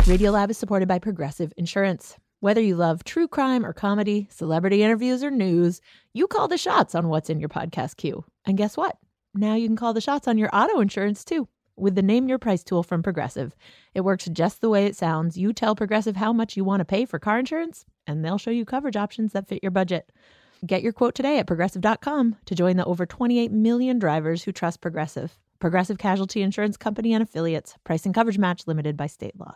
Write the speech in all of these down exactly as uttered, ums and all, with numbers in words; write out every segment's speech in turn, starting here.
Radiolab is supported by Progressive Insurance. Whether you love true crime or comedy, celebrity interviews or news, you call the shots on what's in your podcast queue. And guess what? Now you can call the shots on your auto insurance too with the Name Your Price tool from Progressive. It works just the way it sounds. You tell Progressive how much you want to pay for car insurance, and they'll show you coverage options that fit your budget. Get your quote today at progressive dot com to join the over twenty-eight million drivers who trust Progressive. Progressive Casualty Insurance Company and Affiliates. Price and coverage match limited by state law.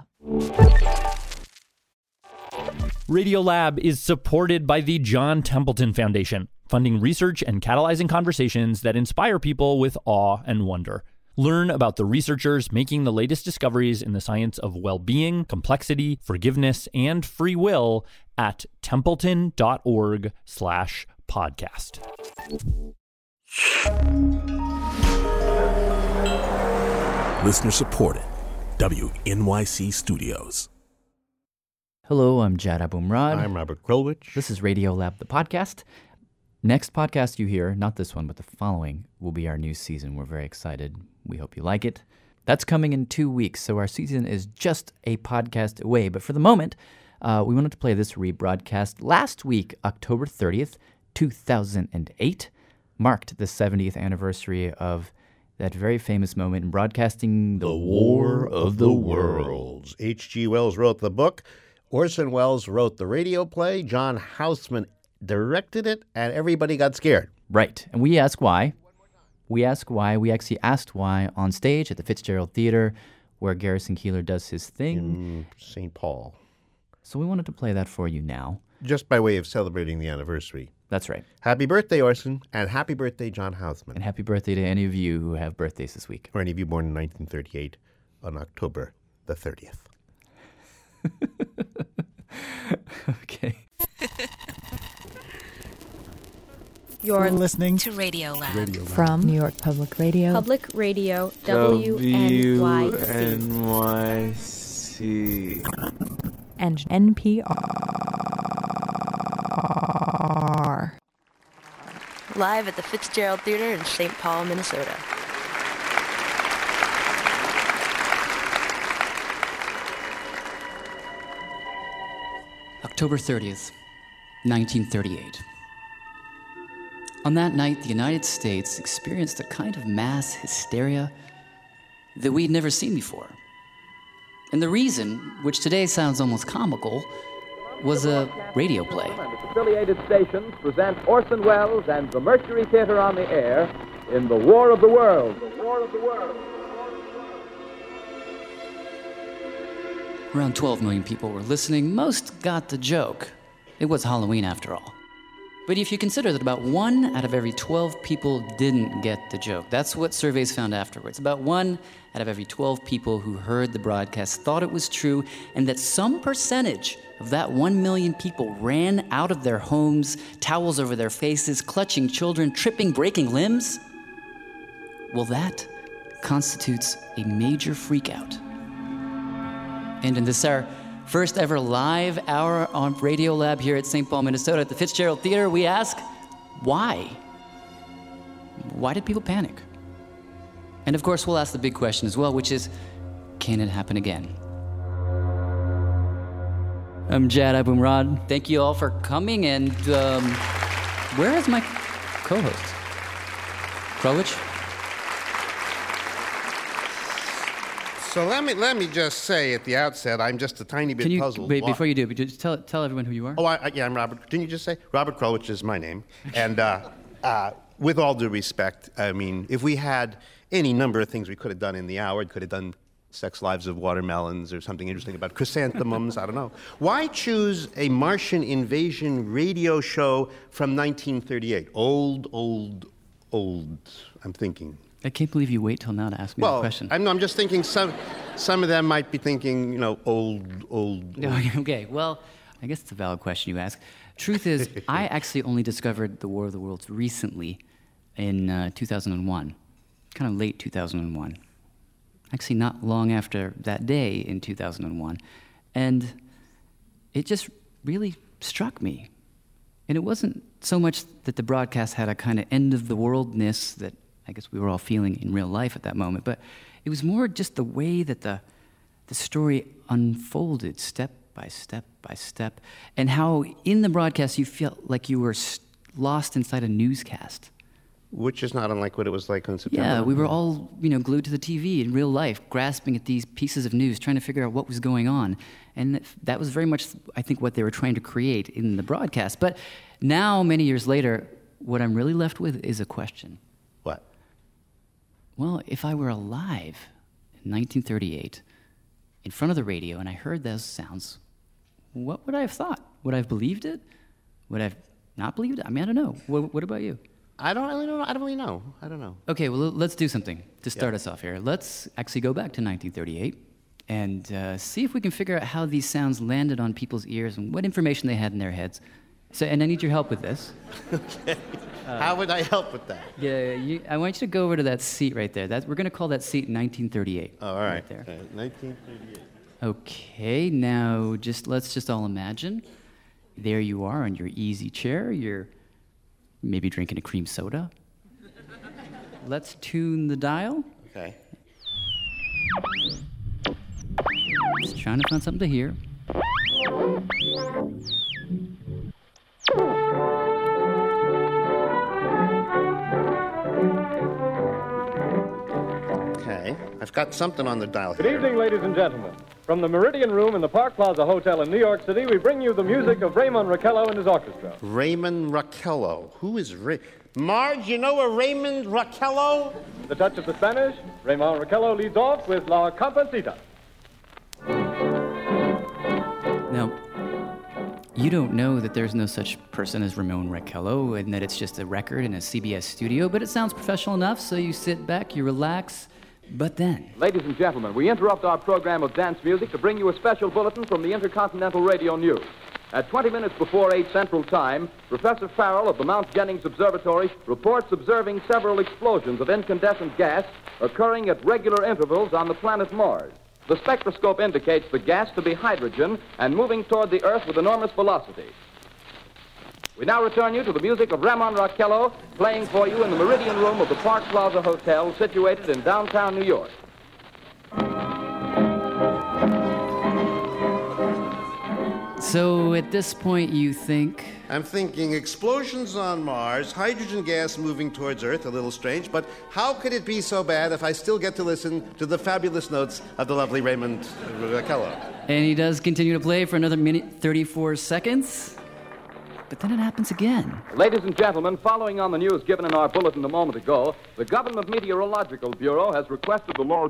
Radiolab is supported by the John Templeton Foundation, funding research and catalyzing conversations that inspire people with awe and wonder. Learn about the researchers making the latest discoveries in the science of well-being, complexity, forgiveness, and free will at templeton.org slash podcast. Listener supported. W N Y C Studios. Hello, I'm Jad Abumrad. I'm Robert Krulwich. This is Radiolab, the podcast. Next podcast you hear, not this one, but the following, will be our new season. We're very excited. We hope you like it. That's coming in two weeks, so our season is just a podcast away. But for the moment, uh, we wanted to play this rebroadcast. Last week, October thirtieth, two thousand eight, marked the seventieth anniversary of that very famous moment in broadcasting, The, the War of the Worlds. H G. Wells wrote the book. Orson Welles wrote the radio play. John Houseman directed it, and everybody got scared. Right. And we ask why. We ask why. We actually asked why on stage at the Fitzgerald Theater, where Garrison Keillor does his thing. In Saint Paul. So we wanted to play that for you now. Just by way of celebrating the anniversary. That's right. Happy birthday, Orson, and happy birthday, John Houseman. And happy birthday to any of you who have birthdays this week. Or any of you born in nineteen thirty-eight on October the thirtieth. Okay. You're listening to Radiolab. Radiolab. From New York Public Radio. Public Radio, W N Y C. And N P R. Live at the Fitzgerald Theater in Saint Paul, Minnesota. October thirtieth, nineteen thirty-eight. On that night, the United States experienced a kind of mass hysteria that we'd never seen before. And the reason, which today sounds almost comical, was a radio play. Its affiliated stations present Orson Welles and the Mercury Theater on the air in The War of the Worlds. The War of the Worlds. Around twelve million people were listening. Most got the joke. It was Halloween after all. But if you consider that about one out of every twelve people didn't get the joke, that's what surveys found afterwards. About one out of every twelve people who heard the broadcast thought it was true, and that some percentage of that one million people ran out of their homes, towels over their faces, clutching children, tripping, breaking limbs. Well, that constitutes a major freakout. And in this our first ever live hour on Radiolab here at Saint Paul, Minnesota at the Fitzgerald Theater, we ask, why? Why did people panic? And of course, we'll ask the big question as well, which is, can it happen again? I'm Jad Abumrad. Thank you all for coming, and um, where is my co-host? Krulwich? So let me let me just say at the outset, I'm just a tiny bit Can you, puzzled. Wait, Why- before you do, just tell tell everyone who you are. Oh, I, I, yeah, I'm Robert. Didn't you just say Robert Krulwich is my name? And uh, uh, with all due respect, I mean, if we had any number of things we could have done in the hour, could have done Sex Lives of Watermelons or something interesting about chrysanthemums. I don't know. Why choose a Martian invasion radio show from nineteen thirty-eight? Old, old, old. I'm thinking. I can't believe you wait till now to ask me Well, that question. I'm, I'm just thinking some, some of them might be thinking, you know, old, old. old. Okay, well, I guess it's a valid question you ask. Truth is, I actually only discovered The War of the Worlds recently in uh, two thousand one, kind of late two thousand one. Actually, not long after that day in two thousand one. And it just really struck me. And it wasn't so much that the broadcast had a kind of end-of-the-worldness that I guess we were all feeling in real life at that moment, but it was more just the way that the the story unfolded step by step by step, and how in the broadcast you felt like you were lost inside a newscast. Which is not unlike what it was like on September. Yeah, we were all, you know, glued to the T V in real life, grasping at these pieces of news, trying to figure out what was going on. And that was very much, I think, what they were trying to create in the broadcast. But now, many years later, what I'm really left with is a question. What? Well, if I were alive in nineteen thirty-eight, in front of the radio, and I heard those sounds, what would I have thought? Would I have believed it? Would I have not believed it? I mean, I don't know. What, what about you? I don't really know. I don't really know. I don't know. Okay, well, let's do something to start Yeah. us off here. Let's actually go back to nineteen thirty-eight and uh, see if we can figure out how these sounds landed on people's ears and what information they had in their heads. So, and I need your help with this. Okay. Uh, How would I help with that? Yeah, you, I want you to go over to that seat right there. That, we're going to call that seat nineteen thirty-eight. Oh, all right. Right there. Uh, nineteen thirty-eight. Okay, now just let's just all imagine. There you are on your easy chair. You're maybe drinking a cream soda. Let's tune the dial. Okay. Just trying to find something to hear. Okay. I've got something on the dial Good here. evening, ladies and gentlemen. From the Meridian Room in the Park Plaza Hotel in New York City, we bring you the music of Raymond Raquello and his orchestra. Raymond Raquello. Who is Ray? Marge, you know a Raymond Raquello? The touch of the Spanish, Raymond Raquello leads off with La Comparsita. Now, you don't know that there's no such person as Ramon Raquello and that it's just a record in a C B S studio, but it sounds professional enough, so you sit back, you relax. But then, Ladies and gentlemen, we interrupt our program of dance music to bring you a special bulletin from the Intercontinental Radio News. At twenty minutes before eight Central Time, Professor Farrell of the Mount Jennings Observatory reports observing several explosions of incandescent gas occurring at regular intervals on the planet Mars. The spectroscope indicates the gas to be hydrogen and moving toward the Earth with enormous velocity. We now return you to the music of Ramon Raquello, playing for you in the Meridian Room of the Park Plaza Hotel, situated in downtown New York. so at this point you think, I'm thinking explosions on Mars, hydrogen gas moving towards Earth, a little strange, but how could it be so bad if I still get to listen to the fabulous notes of the lovely Raymond Raquello? and he does continue to play for another minute thirty-four seconds, but then it happens again. Ladies and gentlemen, following on the news given in our bulletin a moment ago, the Government Meteorological Bureau has requested the law.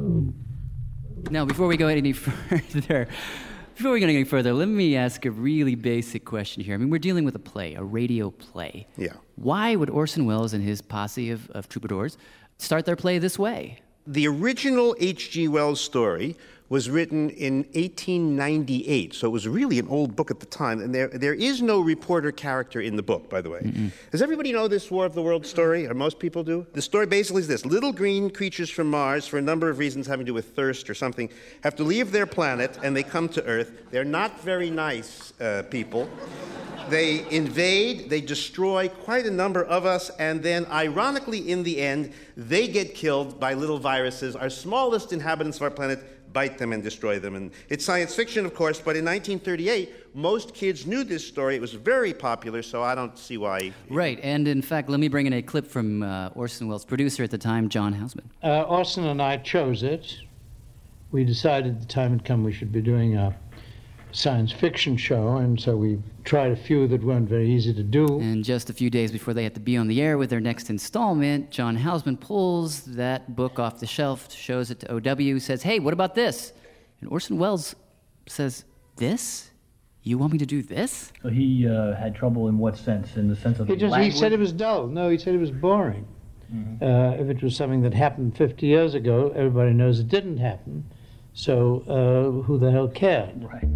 Now, before we go any further, before we go any further, let me ask a really basic question here. I mean, we're dealing with a play, a radio play. Yeah. Why would Orson Welles and his posse of, of troubadours start their play this way? The original H G Wells story was written in eighteen ninety-eight, so it was really an old book at the time. And there, there is no reporter character in the book, by the way. Mm-mm. Does everybody know this War of the Worlds story, or most people do? The story basically is this. Little green creatures from Mars, for a number of reasons having to do with thirst or something, have to leave their planet, and they come to Earth. They're not very nice uh, people. They invade, they destroy quite a number of us, and then, ironically, in the end, they get killed by little viruses. Our smallest inhabitants of our planet bite them and destroy them. And it's science fiction, of course, but in nineteen thirty-eight, most kids knew this story. It was very popular, so I don't see why. Right, and in fact, let me bring in a clip from uh, Orson Welles' producer at the time, John Houseman. Uh, Orson and I chose it. We decided the time had come we should be doing a science fiction show, and so we tried a few that weren't very easy to do. And just a few days before they had to be on the air with their next installment, John Houseman pulls that book off the shelf, shows it to O W, says, "Hey, what about this?" And Orson Welles says, "This? You want me to do this?" So he uh, had trouble in what sense? In the sense of He the just language? he said it was dull. No, he said it was boring. Mm-hmm. Uh, if it was something that happened fifty years ago, everybody knows it didn't happen. So uh, who the hell cared? Right.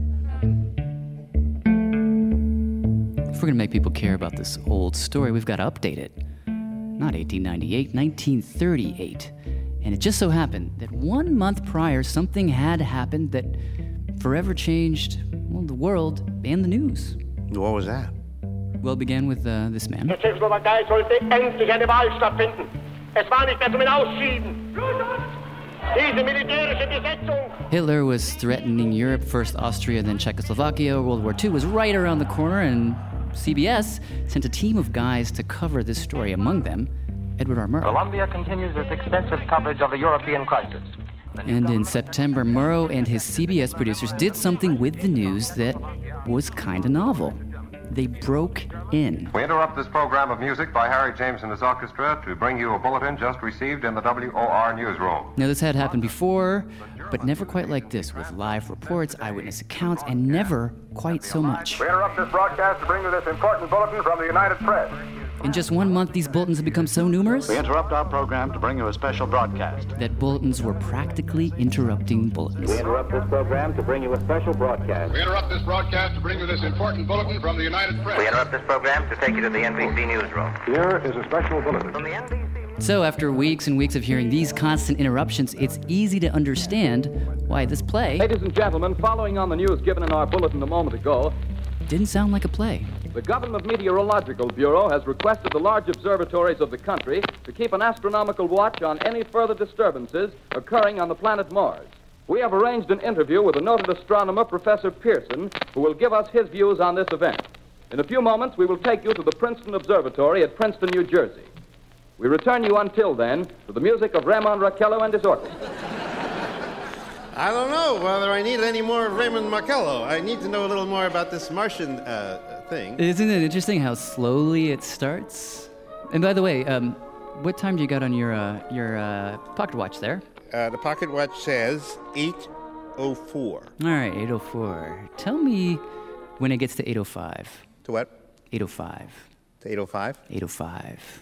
If we're going to make people care about this old story, we've got to update it. Not eighteen ninety-eight, nineteen thirty-eight. And it just so happened that one month prior, something had happened that forever changed, well, the world and the news. What was that? Well, it began with uh, this man. Der Tschechoslowakei sollte endlich eine Wahl stattfinden. Es war nicht mehr zum Hinausschieben. Hitler was threatening Europe, first Austria, then Czechoslovakia. World War Two was right around the corner, and C B S sent a team of guys to cover this story, among them Edward R. Murrow. Columbia continues its extensive coverage of the European crisis. And in September, Murrow and his C B S producers did something with the news that was kind of novel. They broke in. We interrupt this program of music by Harry James and his orchestra to bring you a bulletin just received in the W O R newsroom. Now, this had happened before, but never quite like this, with live reports, eyewitness accounts, and never quite so much. We interrupt this broadcast to bring you this important bulletin from the United Press. In just one month, these bulletins have become so numerous We interrupt our program to bring you a special broadcast. that bulletins were practically interrupting bulletins. We interrupt this program to bring you a special broadcast. We interrupt this broadcast to bring you this important bulletin from the United Press. We interrupt this program to take you to the N B C newsroom. Here is a special bulletin. From the N B C. So after weeks and weeks of hearing these constant interruptions, it's easy to understand why this play Ladies and gentlemen, following on the news given in our bulletin a moment ago, didn't sound like a play. the Government Meteorological Bureau has requested the large observatories of the country to keep an astronomical watch on any further disturbances occurring on the planet Mars. We have arranged an interview with the noted astronomer, Professor Pearson, who will give us his views on this event. In a few moments, we will take you to the Princeton Observatory at Princeton, New Jersey. We return you until then to the music of Raymond Raquello and his orchestra. I don't know whether I need any more of Raymond Marcello. I need to know a little more about this Martian uh, thing. Isn't it interesting how slowly it starts? And by the way, um, what time do you got on your uh, your uh, pocket watch there? Uh, the pocket watch says eight oh four. All right, eight oh four. Tell me when it gets to eight oh five. To what? eight oh five. To eight oh five? eight oh five.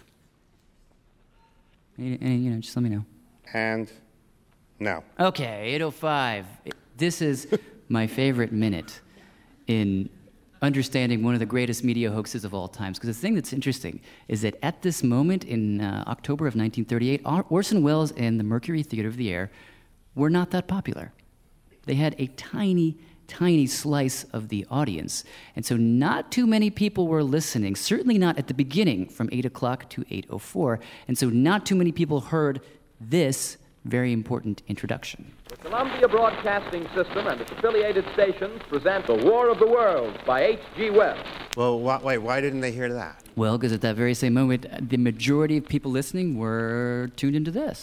And, and, you know, just let me know. And now. Okay, eight oh five. This is my favorite minute in understanding one of the greatest media hoaxes of all times. Because the thing that's interesting is that at this moment in uh, October of nineteen thirty-eight, Orson Welles and the Mercury Theater of the Air were not that popular. They had a tiny, tiny slice of the audience. And so not too many people were listening, certainly not at the beginning from eight o'clock to eight oh four. And so not too many people heard this very important introduction. The Columbia Broadcasting System and its affiliated stations present The War of the Worlds by H G Wells. Well, wh- wait, why didn't they hear that? Well, because at that very same moment, the majority of people listening were tuned into this.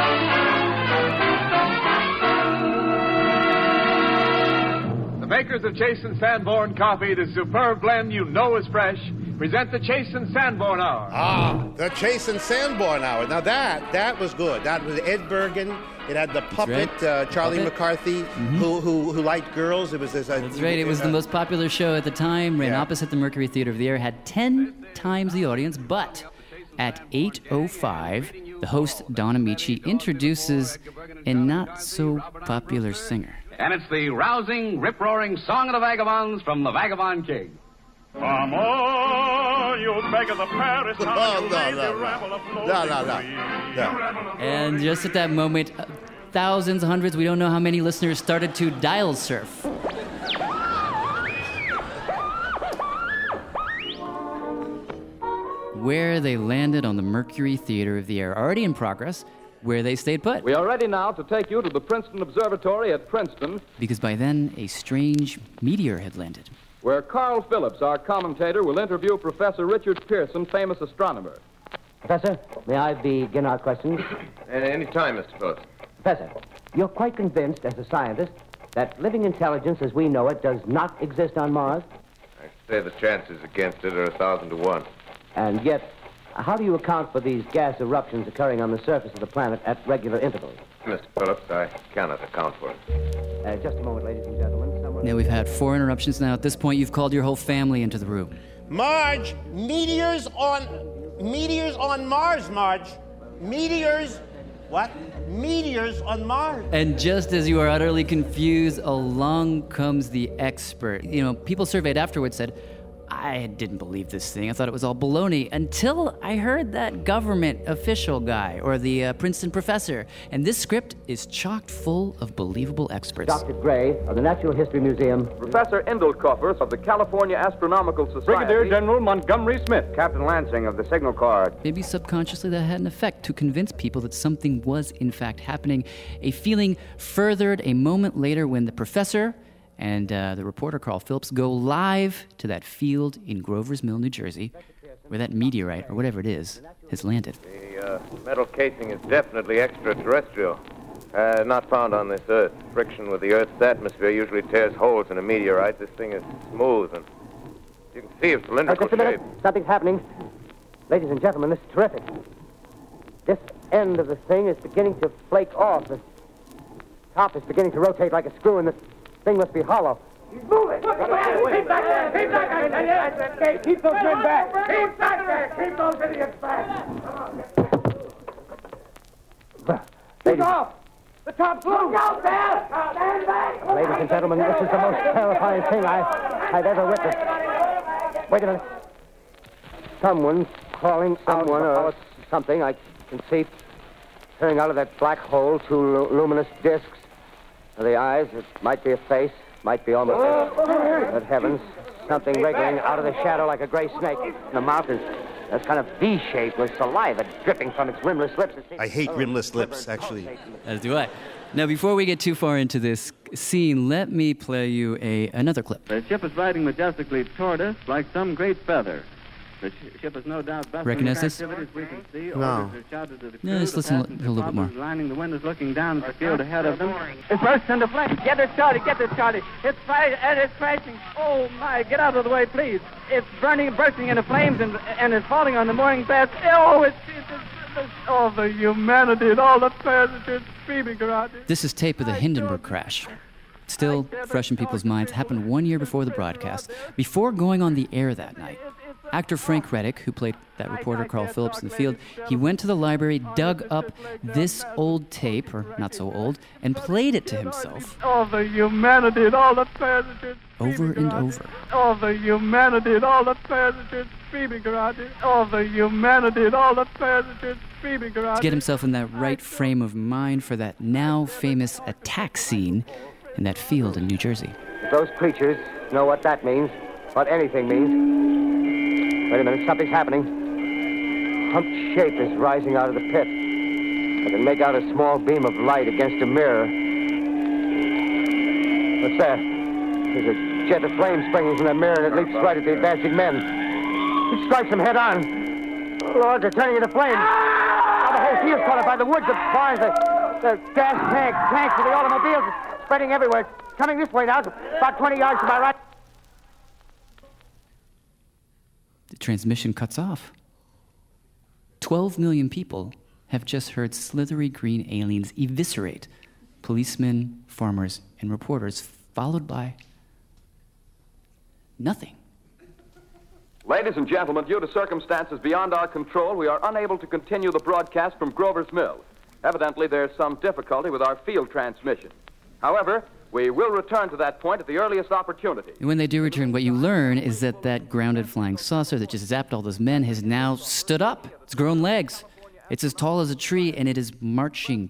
The makers of Chase and Sanborn coffee, the superb blend you know is fresh, present the Chase and Sanborn Hour. Ah, the Chase and Sanborn Hour. Now that, that was good. That was Ed Bergen. It had the puppet, right. uh, Charlie Puppet. McCarthy, Mm-hmm. who, who who liked girls. It was this. Uh, That's right. It was uh, the most popular show at the time, ran Yeah. opposite the Mercury Theater of the Air, had ten times the audience, but at eight oh five, the host, Don Amici, introduces a not-so-popular singer. And it's the rousing, rip-roaring Song of the Vagabonds from the Vagabond King. Come on, you beg of the Paris No, town, no, you no, lazy no. rebel of No, no, no. no. And just at that moment, uh, thousands, hundreds, we don't know how many listeners started to dial surf. Where they landed on the Mercury Theater of the Air, already in progress, where they stayed put. We are ready now to take you to the Princeton Observatory at Princeton, Because by then, a strange meteor had landed. where Carl Phillips, our commentator, will interview Professor Richard Pearson, famous astronomer. Professor, may I begin our questions? Any time, Mister Phillips. Professor, you're quite convinced, as a scientist, that living intelligence as we know it does not exist on Mars? I say the chances against it are a thousand to one. And yet, how do you account for these gas eruptions occurring on the surface of the planet at regular intervals? Mister Phillips, I cannot account for it. Uh, just a moment, ladies and gentlemen. Someone... Now, we've had four interruptions now. At this point, you've called your whole family into the room. Marge, meteors on... Meteors on Mars, Marge. Meteors... What? Meteors on Mars. And just as you are utterly confused, along comes the expert. You know, people surveyed afterwards said, I didn't believe this thing. I thought it was all baloney until I heard that government official guy or the uh, Princeton professor. And this script is chock full of believable experts. Doctor Gray of the Natural History Museum. Professor Endelkoffer of the California Astronomical Society. Brigadier General Montgomery Smith. Captain Lansing of the Signal Corps. Maybe subconsciously that had an effect to convince people that something was in fact happening. A feeling furthered a moment later when the professor and uh, the reporter Carl Phillips go live to that field in Grover's Mill, New Jersey, where that meteorite, or whatever it is, has landed. The uh, metal casing is definitely extraterrestrial, uh, not found on this Earth. Friction with the Earth's atmosphere usually tears holes in a meteorite. This thing is smooth, and you can see its cylindrical Just a minute. shape. Something's happening. Ladies and gentlemen, this is terrific. This end of the thing is beginning to flake off. The top is beginning to rotate like a screw, and the thing must be hollow. He's moving. Keep back there. Keep back there. Keep those men back. Keep back there. Keep those idiots back. Come on. Keep off. The top's loose. Look out there. Stand back. Ladies and gentlemen, this is the most terrifying thing I, I've ever witnessed. Wait a minute. Someone's crawling Someone out or something. I can see peering out of that black hole two lu- luminous discs. The eyes, it might be a face, might be almost... But heavens, something wriggling out of the shadow like a gray snake. The mouth is a kind of V-shape with saliva dripping from its rimless lips. I hate rimless lips, actually. As do I. Now, before we get too far into this scene, let me play you a another clip. The ship is riding majestically toward us like some great feather. The sh- ship is no doubt bustling Recognize with this? activities we can see. No. Orders are shouted to the crew. No, just The listen a li- passenger a little bit bombers more. lining the windows looking down at the field ahead of them. It bursts into flames. Get it started, get it started. It's fire and it's crashing. Oh my, get out of the way, please. It's burning, bursting into flames and and it's falling on the mooring mast. Oh, it's, it's, it's, it's all the humanity and all the passengers screaming around it. This is tape of the Hindenburg crash. Still fresh in people's minds, happened one year before the broadcast. Before going on the air that night, actor Frank Reddick, who played that reporter Carl Phillips in the field, he went to the library, dug up this old tape, or not so old, and played it to himself All the humanity and all the passengers over and over. All the humanity and all the passengers screaming around it. All the humanity and all the passengers screaming around To get himself in that right frame of mind for that now famous attack scene in that field in New Jersey. If those creatures know what that means, what anything means. Wait a minute, something's happening. Humped shape is rising out of the pit. I can make out a small beam of light against a mirror. What's that? There's a jet of flame springing from the mirror, and it leaps right at the advancing men. It strikes them head on. Lord, they're turning into flames. Now the whole field's caught up by the woods, the barns, the, the gas tanks, tanks of the automobiles, spreading everywhere. It's coming this way now, about twenty yards to my right. The transmission cuts off. Twelve million people have just heard slithery green aliens eviscerate policemen, farmers, and reporters, followed by nothing. Ladies and gentlemen, due to circumstances beyond our control, we are unable to continue the broadcast from Grover's Mill. Evidently, there's some difficulty with our field transmission. However, we will return to that point at the earliest opportunity. And when they do return, what you learn is that that grounded flying saucer that just zapped all those men has now stood up. It's grown legs. It's as tall as a tree, and it is marching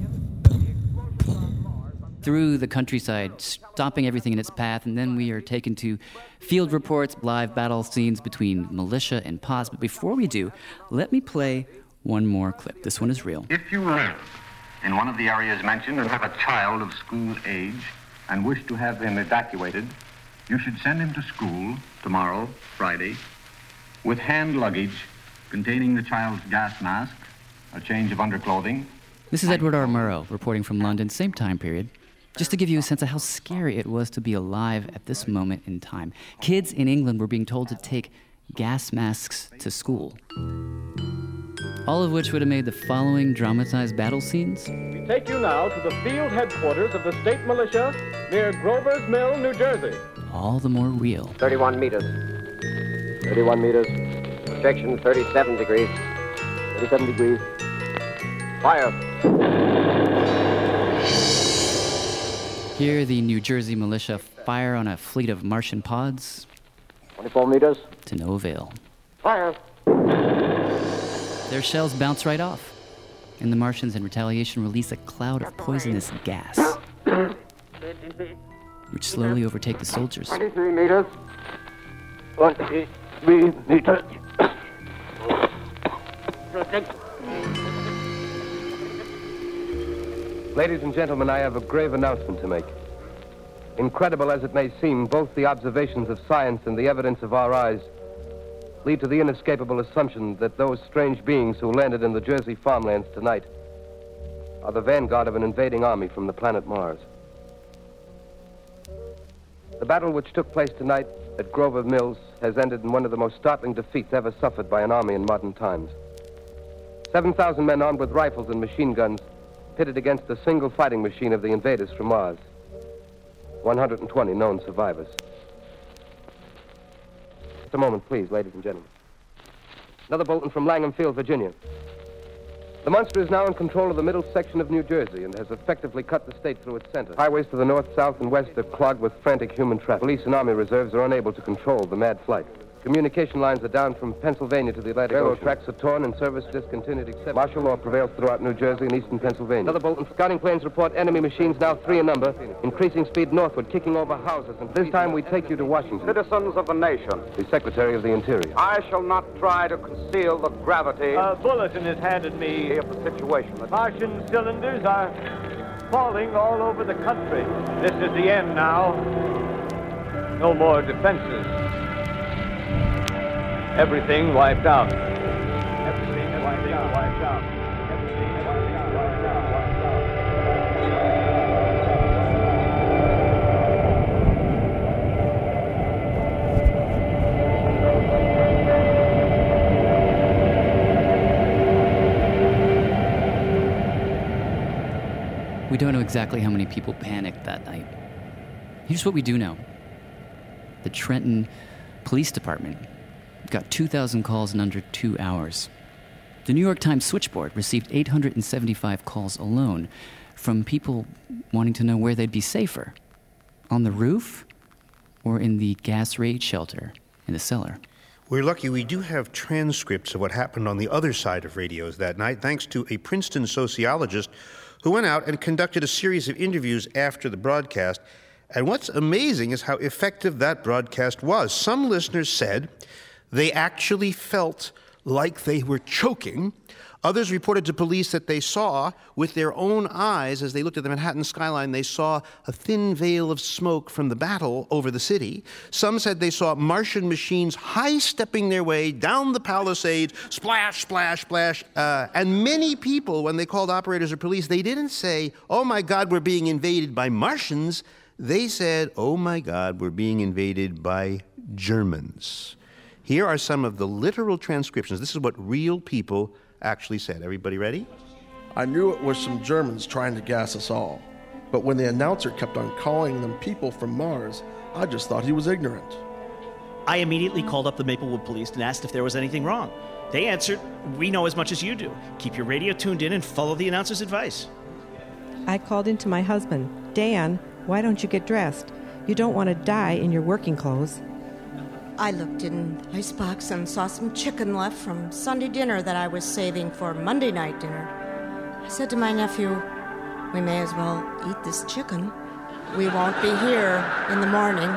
through the countryside, stopping everything in its path. And then we are taken to field reports, live battle scenes between militia and P O S. But before we do, let me play one more clip. This one is real. If you live in one of the areas mentioned and have a child of school age and wish to have him evacuated, you should send him to school tomorrow, Friday, with hand luggage containing the child's gas mask, a change of underclothing. This is Edward R. Murrow reporting from London, same time period. Just to give you a sense of how scary it was to be alive at this moment in time. Kids in England were being told to take gas masks to school. All of which would have made the following dramatized battle scenes. We take you now to the field headquarters of the state militia near Grover's Mill, New Jersey. All the more real. thirty-one meters. thirty-one meters. Projection thirty-seven degrees. thirty-seven degrees. Fire. Here, the New Jersey militia fire on a fleet of Martian pods. twenty-four meters. To no avail. Fire. Their shells bounce right off, and the Martians in retaliation release a cloud of poisonous gas, which slowly overtake the soldiers. twenty-three meters. twenty-three meters. Ladies and gentlemen, I have a grave announcement to make. Incredible as it may seem, both the observations of science and the evidence of our eyes lead to the inescapable assumption that those strange beings who landed in the Jersey farmlands tonight are the vanguard of an invading army from the planet Mars. The battle which took place tonight at Grover Mills has ended in one of the most startling defeats ever suffered by an army in modern times. seven thousand men armed with rifles and machine guns pitted against the single fighting machine of the invaders from Mars. one hundred twenty known survivors. Just a moment, please, ladies and gentlemen. Another bulletin from Langham Field, Virginia. The monster is now in control of the middle section of New Jersey and has effectively cut the state through its center. Highways to the north, south, and west are clogged with frantic human traffic. Police and army reserves are unable to control the mad flight. Communication lines are down from Pennsylvania to the Atlantic Railroad tracks are torn and service discontinued except martial law prevails throughout New Jersey and eastern Pennsylvania. Another bulletin. Scouting planes report enemy machines now three in number, increasing speed northward, kicking over houses. And this time we take you to Washington. Citizens of the nation. The Secretary of the Interior. I shall not try to conceal the gravity. A bulletin is handed me of the situation. The Martian cylinders are falling all over the country. This is the end now. No more defenses. Everything wiped out. Everything wiped out. Wiped out. Everything wiped out. Wiped out. Wiped out. We don't know exactly how many people panicked that night. Here's what we do know. The Trenton Police Department got two thousand calls in under two hours. The New York Times switchboard received eight hundred seventy-five calls alone from people wanting to know where they'd be safer, on the roof or in the gas raid shelter in the cellar. We're lucky we do have transcripts of what happened on the other side of radios that night, thanks to a Princeton sociologist who went out and conducted a series of interviews after the broadcast. And what's amazing is how effective that broadcast was. Some listeners said they actually felt like they were choking. Others reported to police that they saw with their own eyes, as they looked at the Manhattan skyline, they saw a thin veil of smoke from the battle over the city. Some said they saw Martian machines high-stepping their way down the Palisades, splash, splash, splash. Uh, and many people, when they called operators or police, they didn't say, oh my God, we're being invaded by Martians. They said, oh my God, we're being invaded by Germans. Here are some of the literal transcriptions. This is what real people actually said. Everybody ready? I knew it was some Germans trying to gas us all. But when the announcer kept on calling them people from Mars, I just thought he was ignorant. I immediately called up the Maplewood police and asked if there was anything wrong. They answered, we know as much as you do. Keep your radio tuned in and follow the announcer's advice. I called into my husband. Dan, why don't you get dressed? You don't want to die in your working clothes. I looked in the icebox and saw some chicken left from Sunday dinner that I was saving for Monday night dinner. I said to my nephew, we may as well eat this chicken. We won't be here in the morning.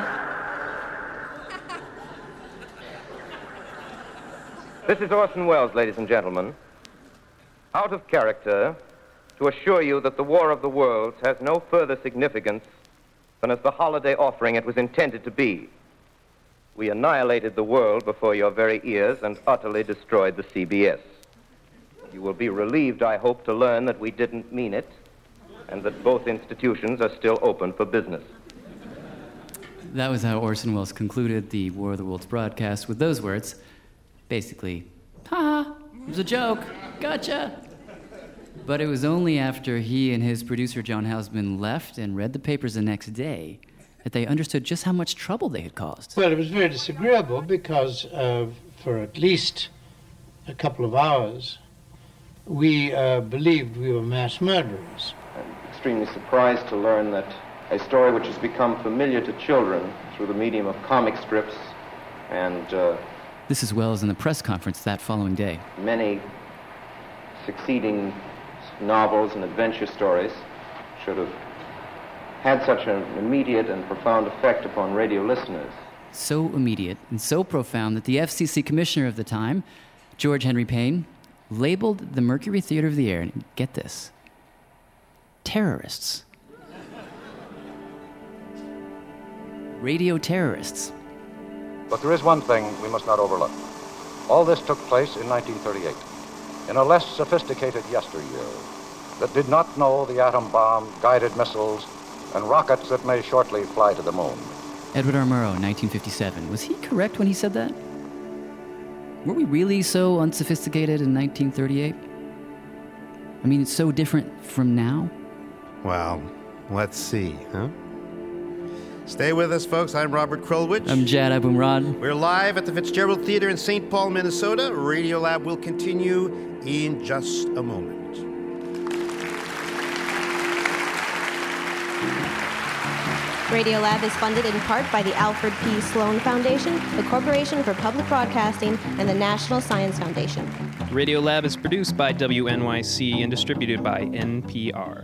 This is Orson Welles, ladies and gentlemen. Out of character, to assure you that the War of the Worlds has no further significance than as the holiday offering it was intended to be. We annihilated the world before your very ears and utterly destroyed the C B S. You will be relieved, I hope, to learn that we didn't mean it and that both institutions are still open for business. That was how Orson Welles concluded the War of the Worlds broadcast with those words. Basically, ha, it was a joke, gotcha. But it was only after he and his producer John Houseman left and read the papers the next day that they understood just how much trouble they had caused. Well, it was very disagreeable because uh, for at least a couple of hours, we uh, believed we were mass murderers. I'm extremely surprised to learn that a story which has become familiar to children through the medium of comic strips And uh, This as well as in the press conference that following day. many succeeding novels and adventure stories should have had such an immediate and profound effect upon radio listeners. So immediate and so profound that the F C C commissioner of the time, George Henry Payne, labeled the Mercury Theater of the Air, and get this, terrorists. Radio terrorists. But there is one thing we must not overlook. All this took place in nineteen thirty-eight, in a less sophisticated yesteryear that did not know the atom bomb, guided missiles, and rockets that may shortly fly to the moon. Edward R. Murrow, nineteen fifty-seven. Was he correct when he said that? Were we really so unsophisticated in nineteen thirty-eight? I mean, it's so different from now. Well, let's see, huh? Stay with us, folks. I'm Robert Krulwich. I'm Jad Abumrad. We're live at the Fitzgerald Theater in Saint Paul, Minnesota. Radiolab will continue in just a moment. Radiolab is funded in part by the Alfred P. Sloan Foundation, the Corporation for Public Broadcasting, and the National Science Foundation. Radiolab is produced by W N Y C and distributed by N P R.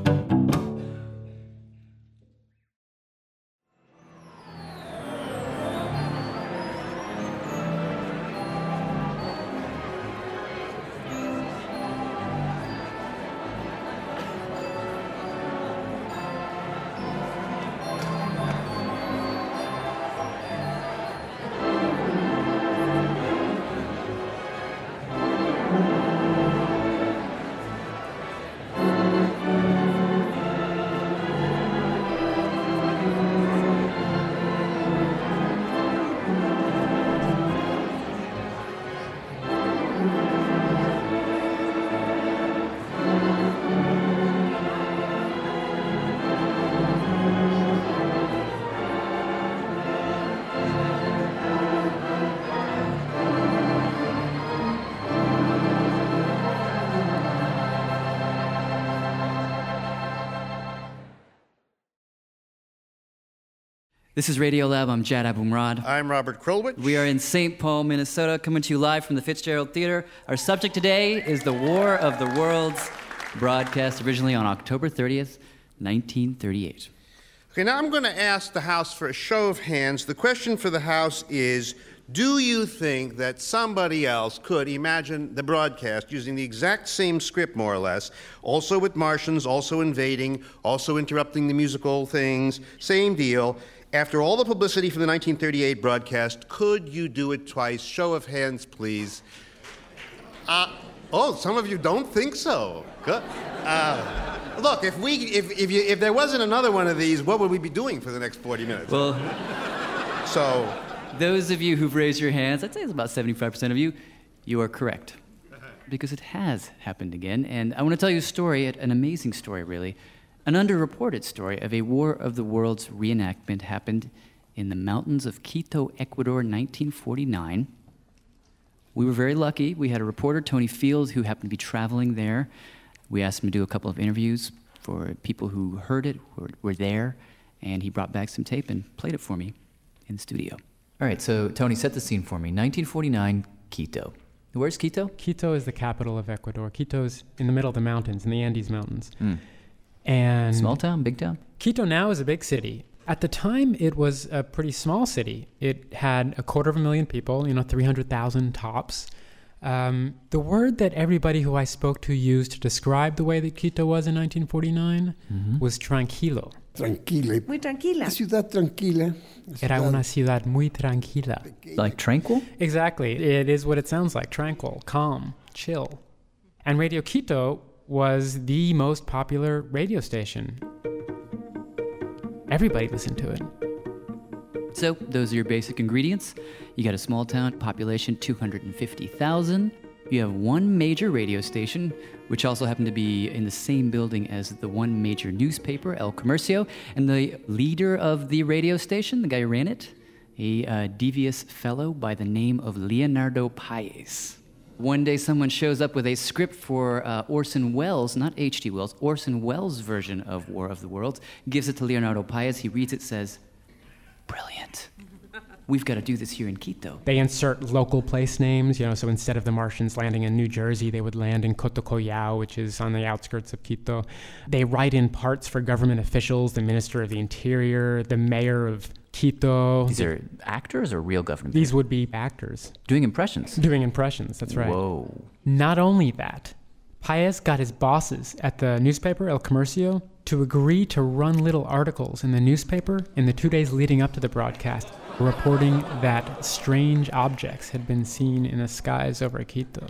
This is Radiolab. I'm Jad Abumrad. I'm Robert Krulwich. We are in Saint Paul, Minnesota, coming to you live from the Fitzgerald Theater. Our subject today is the War of the Worlds, broadcast originally on October thirtieth, nineteen thirty-eight. Okay, now I'm going to ask the House for a show of hands. The question for the House is, do you think that somebody else could imagine the broadcast using the exact same script, more or less, also with Martians, also invading, also interrupting the musical things, same deal? After all the publicity for the nineteen thirty-eight broadcast, could you do it twice? Show of hands, please. Uh, oh, some of you don't think so. Good. Uh, look, if we, if if, you, if there wasn't another one of these, what would we be doing for the next forty minutes? Well, so those of you who've raised your hands, I'd say it's about seventy-five percent of you, you are correct, because it has happened again. And I want to tell you a story, an amazing story, really. An underreported story of a War of the Worlds reenactment happened in the mountains of Quito, Ecuador, nineteen forty-nine. We were very lucky. We had a reporter, Tony Fields, who happened to be traveling there. We asked him to do a couple of interviews for people who heard it, who were there, and he brought back some tape and played it for me in the studio. All right, so Tony, set the scene for me. nineteen forty-nine, Quito. Where's Quito? Quito is the capital of Ecuador. Quito's in the middle of the mountains, in the Andes Mountains. Mm. And small town, big town? Quito now is a big city. At the time, it was a pretty small city. It had a quarter of a million people, you know, three hundred thousand tops. Um, the word that everybody who I spoke to used to describe the way that Quito was in nineteen forty-nine mm-hmm. was tranquilo. Tranquila. Muy tranquila. Ciudad tranquila. Era una ciudad muy tranquila. Like tranquil? Exactly. It is what it sounds like. Tranquil, calm, chill. And Radio Quito was the most popular radio station. Everybody listened to it. So, those are your basic ingredients. You got a small town, population two hundred fifty thousand. You have one major radio station, which also happened to be in the same building as the one major newspaper, El Comercio. And the leader of the radio station, the guy who ran it, a uh, devious fellow by the name of Leonardo Paez. One day someone shows up with a script for uh, Orson Welles, not H G Wells, Orson Welles' version of War of the Worlds, gives it to Leonardo Paez, he reads it, says, brilliant. we've got to do this here in Quito. They insert local place names, you know, so instead of the Martians landing in New Jersey, they would land in Cotocollao, which is on the outskirts of Quito. They write in parts for government officials, the Minister of the Interior, the Mayor of Quito. These are actors or real government These people? would be actors. Doing impressions? Doing impressions, that's right. Whoa. Not only that, Paez got his bosses at the newspaper, El Comercio, to agree to run little articles in the newspaper in the two days leading up to the broadcast, reporting that strange objects had been seen in the skies over Quito.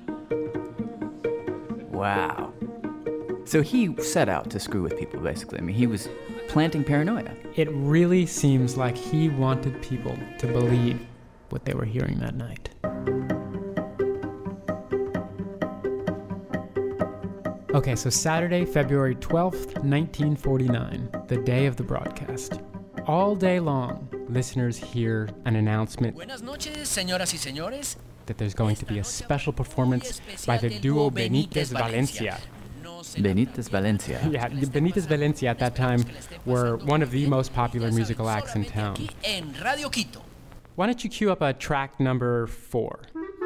Wow. So he set out to screw with people, basically. I mean, he was planting paranoia. It really seems like he wanted people to believe what they were hearing that night. Okay, so Saturday, February twelfth, nineteen forty-nine, the day of the broadcast. All day long, listeners hear an announcement Buenas noches, señoras y señores. that there's going to be a special performance by the duo Benitez Valencia. Benitez Valencia. Yeah, Benitez Valencia at that time were one of the most popular musical acts in town. En Radio Quito. Why don't you cue up a track number four?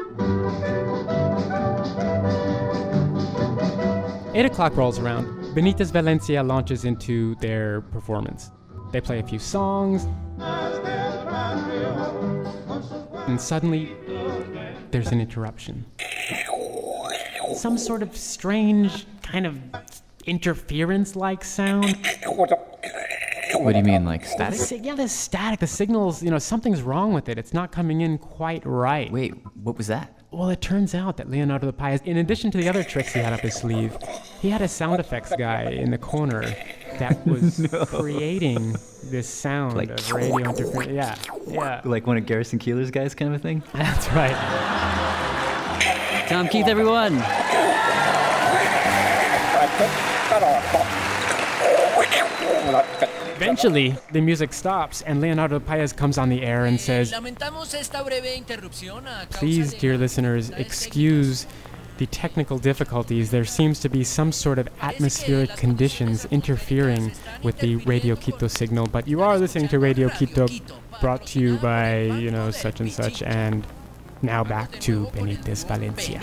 Eight o'clock rolls around. Benitez Valencia launches into their performance. They play a few songs, and suddenly there's an interruption. Some sort of strange kind of interference-like sound. What do you mean, like static? Si- yeah, there's static. The signal's, you know, something's wrong with it. It's not coming in quite right. Wait, what was that? Well, it turns out that Leonardo Paez, in addition to the other tricks he had up his sleeve, he had a sound effects guy in the corner that was no. creating this sound like of radio interference. Yeah, yeah. Like one of Garrison Keillor's guys kind of a thing? That's right. Tom Keith, everyone. Eventually, the music stops, and Leonardo Paez comes on the air and says, "Please, dear listeners, excuse the technical difficulties. There seems to be some sort of atmospheric conditions interfering with the Radio Quito signal, but you are listening to Radio Quito, brought to you by, you know, such and such, and now back to Benitez Valencia."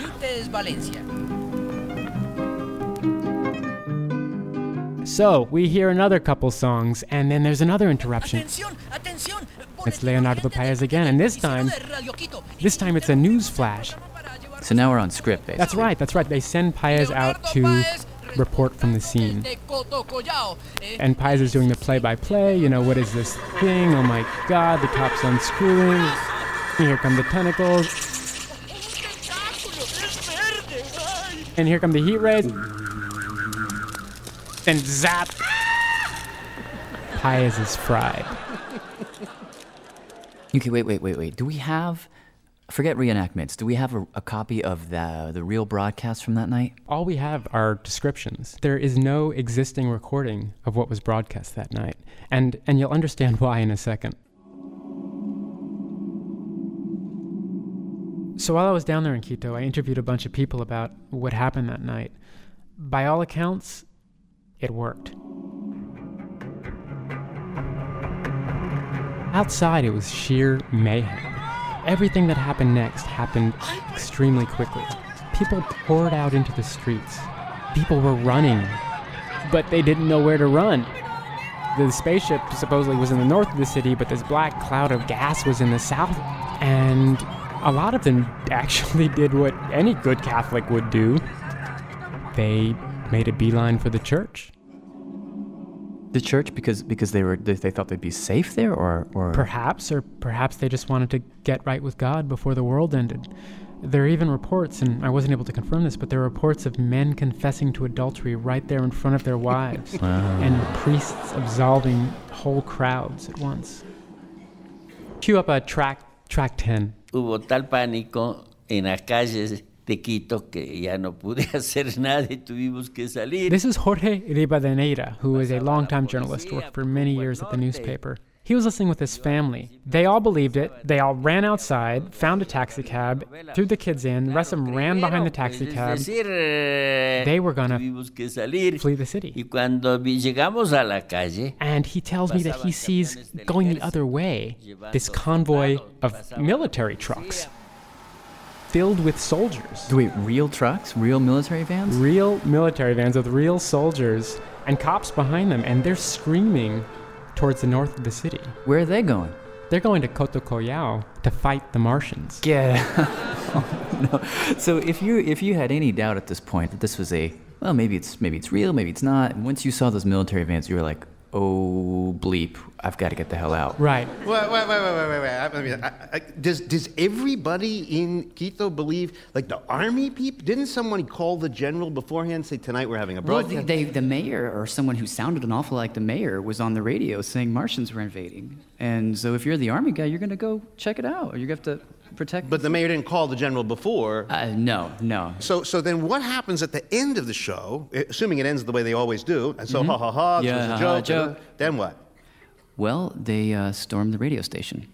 So, we hear another couple songs, and then there's another interruption. It's Leonardo Paez again, and this time, this time it's a news flash. So now we're on script, basically. That's right, that's right. They send Paez out to report from the scene. And Paez is doing the play-by-play, you know, what is this thing? Oh my God, the top's unscrewing. Here come the tentacles. And here come the heat rays. And zap! Paez is fried. Okay, wait, wait, wait, wait. Do we have, forget reenactments, do we have a, a copy of the, the real broadcast from that night? All we have are descriptions. There is no existing recording of what was broadcast that night. And, and you'll understand why in a second. So while I was down there in Quito, I interviewed a bunch of people about what happened that night. By all accounts, it worked. Outside, it was sheer mayhem. Everything that happened next happened extremely quickly. People poured out into the streets. People were running, but they didn't know where to run. The spaceship supposedly was in the north of the city, but this black cloud of gas was in the south. And a lot of them actually did what any good Catholic would do. They made a beeline for the church. The church because because they were they, they thought they'd be safe there, or, or perhaps or perhaps they just wanted to get right with God before the world ended. There are even reports, and I wasn't able to confirm this, but there are reports of men confessing to adultery right there in front of their wives, wow. and priests absolving whole crowds at once. Cue up a track track ten. Hubo tal pánico en las calles de Quito que ya no pude hacer nada y tuvimos que salir. This is Jorge Rivadeneira, who is a longtime journalist, worked for many years at the newspaper. He was listening with his family. They all believed it. They all ran outside, found a taxi cab, threw the kids in. The rest of them ran behind the taxi cab. They were going to flee the city. And he tells me that he sees going the other way this convoy of military trucks filled with soldiers. Wait, real trucks? Real military vans? Real military vans with real soldiers and cops behind them, and they're screaming towards the north of the city. Where are they going? They're going to Cotocollao to fight the Martians. Yeah. Oh, no. So if you if you had any doubt at this point that this was a, well, maybe it's maybe it's real, maybe it's not, once you saw those military vans, you were like, oh, bleep, I've got to get the hell out. Right. Wait, wait, wait, wait, wait, wait. I mean, I, I, does does everybody in Quito believe, like the army people? Didn't someone call the general beforehand and say, tonight we're having a broadcast? Well, they, the mayor, or someone who sounded an awful like the mayor, was on the radio saying Martians were invading. And so if you're the army guy, you're going to go check it out. Or you're going to have to protect... But the mayor didn't call the general before. Uh, no, no. So so then what happens at the end of the show, assuming it ends the way they always do, and so Mm-hmm. ha ha ha, this Yeah, was a ha, ha, joke, joke. then what? Well, they uh, stormed the radio station.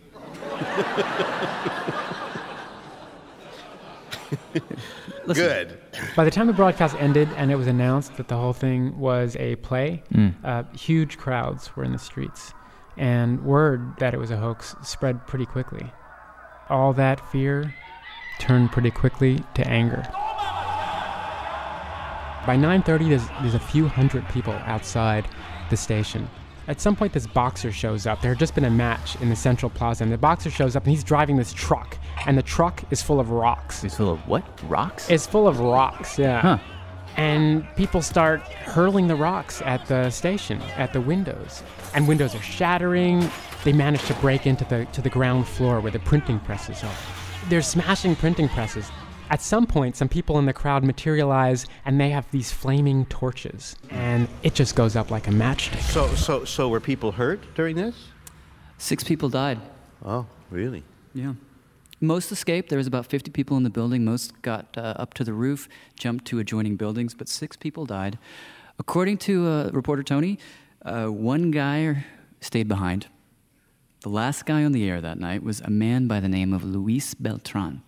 Good. By the time the broadcast ended and it was announced that the whole thing was a play, Mm. uh, huge crowds were in the streets. And word that it was a hoax spread pretty quickly. All that fear turned pretty quickly to anger. By nine thirty, there's, there's a few hundred people outside the station. At some point, this boxer shows up. There had just been a match in the Central Plaza, and the boxer shows up, and he's driving this truck, and the truck is full of rocks. It's full of what? Rocks? It's full of rocks, yeah. Huh. And people start hurling the rocks at the station, at the windows. And windows are shattering. They manage to break into the to the ground floor where the printing presses are. They're smashing printing presses. At some point, some people in the crowd materialize, and they have these flaming torches, and it just goes up like a matchstick. So so so were people hurt during this? Six people died. Oh, really? Yeah. Most escaped. There was about fifty people in the building. Most got uh, up to the roof, jumped to adjoining buildings, but six people died. According to uh, reporter Tony, uh, one guy stayed behind. The last guy on the air that night was a man by the name of Luis Beltran.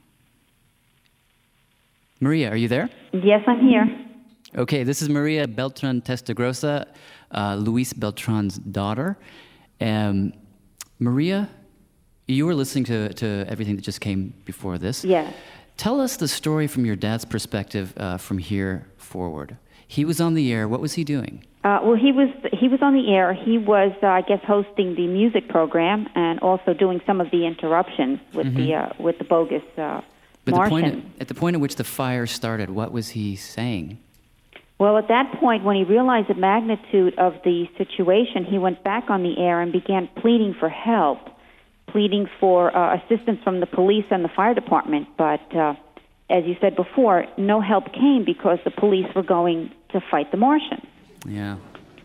Maria, are you there? Yes, I'm here. Okay, this is Maria Beltran Testagrosa, uh, Luis Beltran's daughter. Um, Maria, you were listening to, to everything that just came before this. Yes. Tell us the story from your dad's perspective uh, from here forward. He was on the air. What was he doing? Uh, well, he was he was on the air. He was, uh, I guess, hosting the music program and also doing some of the interruptions with Mhm. the uh, with the bogus uh, But the Martian. point at, at the point at which the fire started, what was he saying? Well, at that point, when he realized the magnitude of the situation, he went back on the air and began pleading for help, pleading for uh, assistance from the police and the fire department. But uh, as you said before, no help came because the police were going to fight the Martians. Yeah.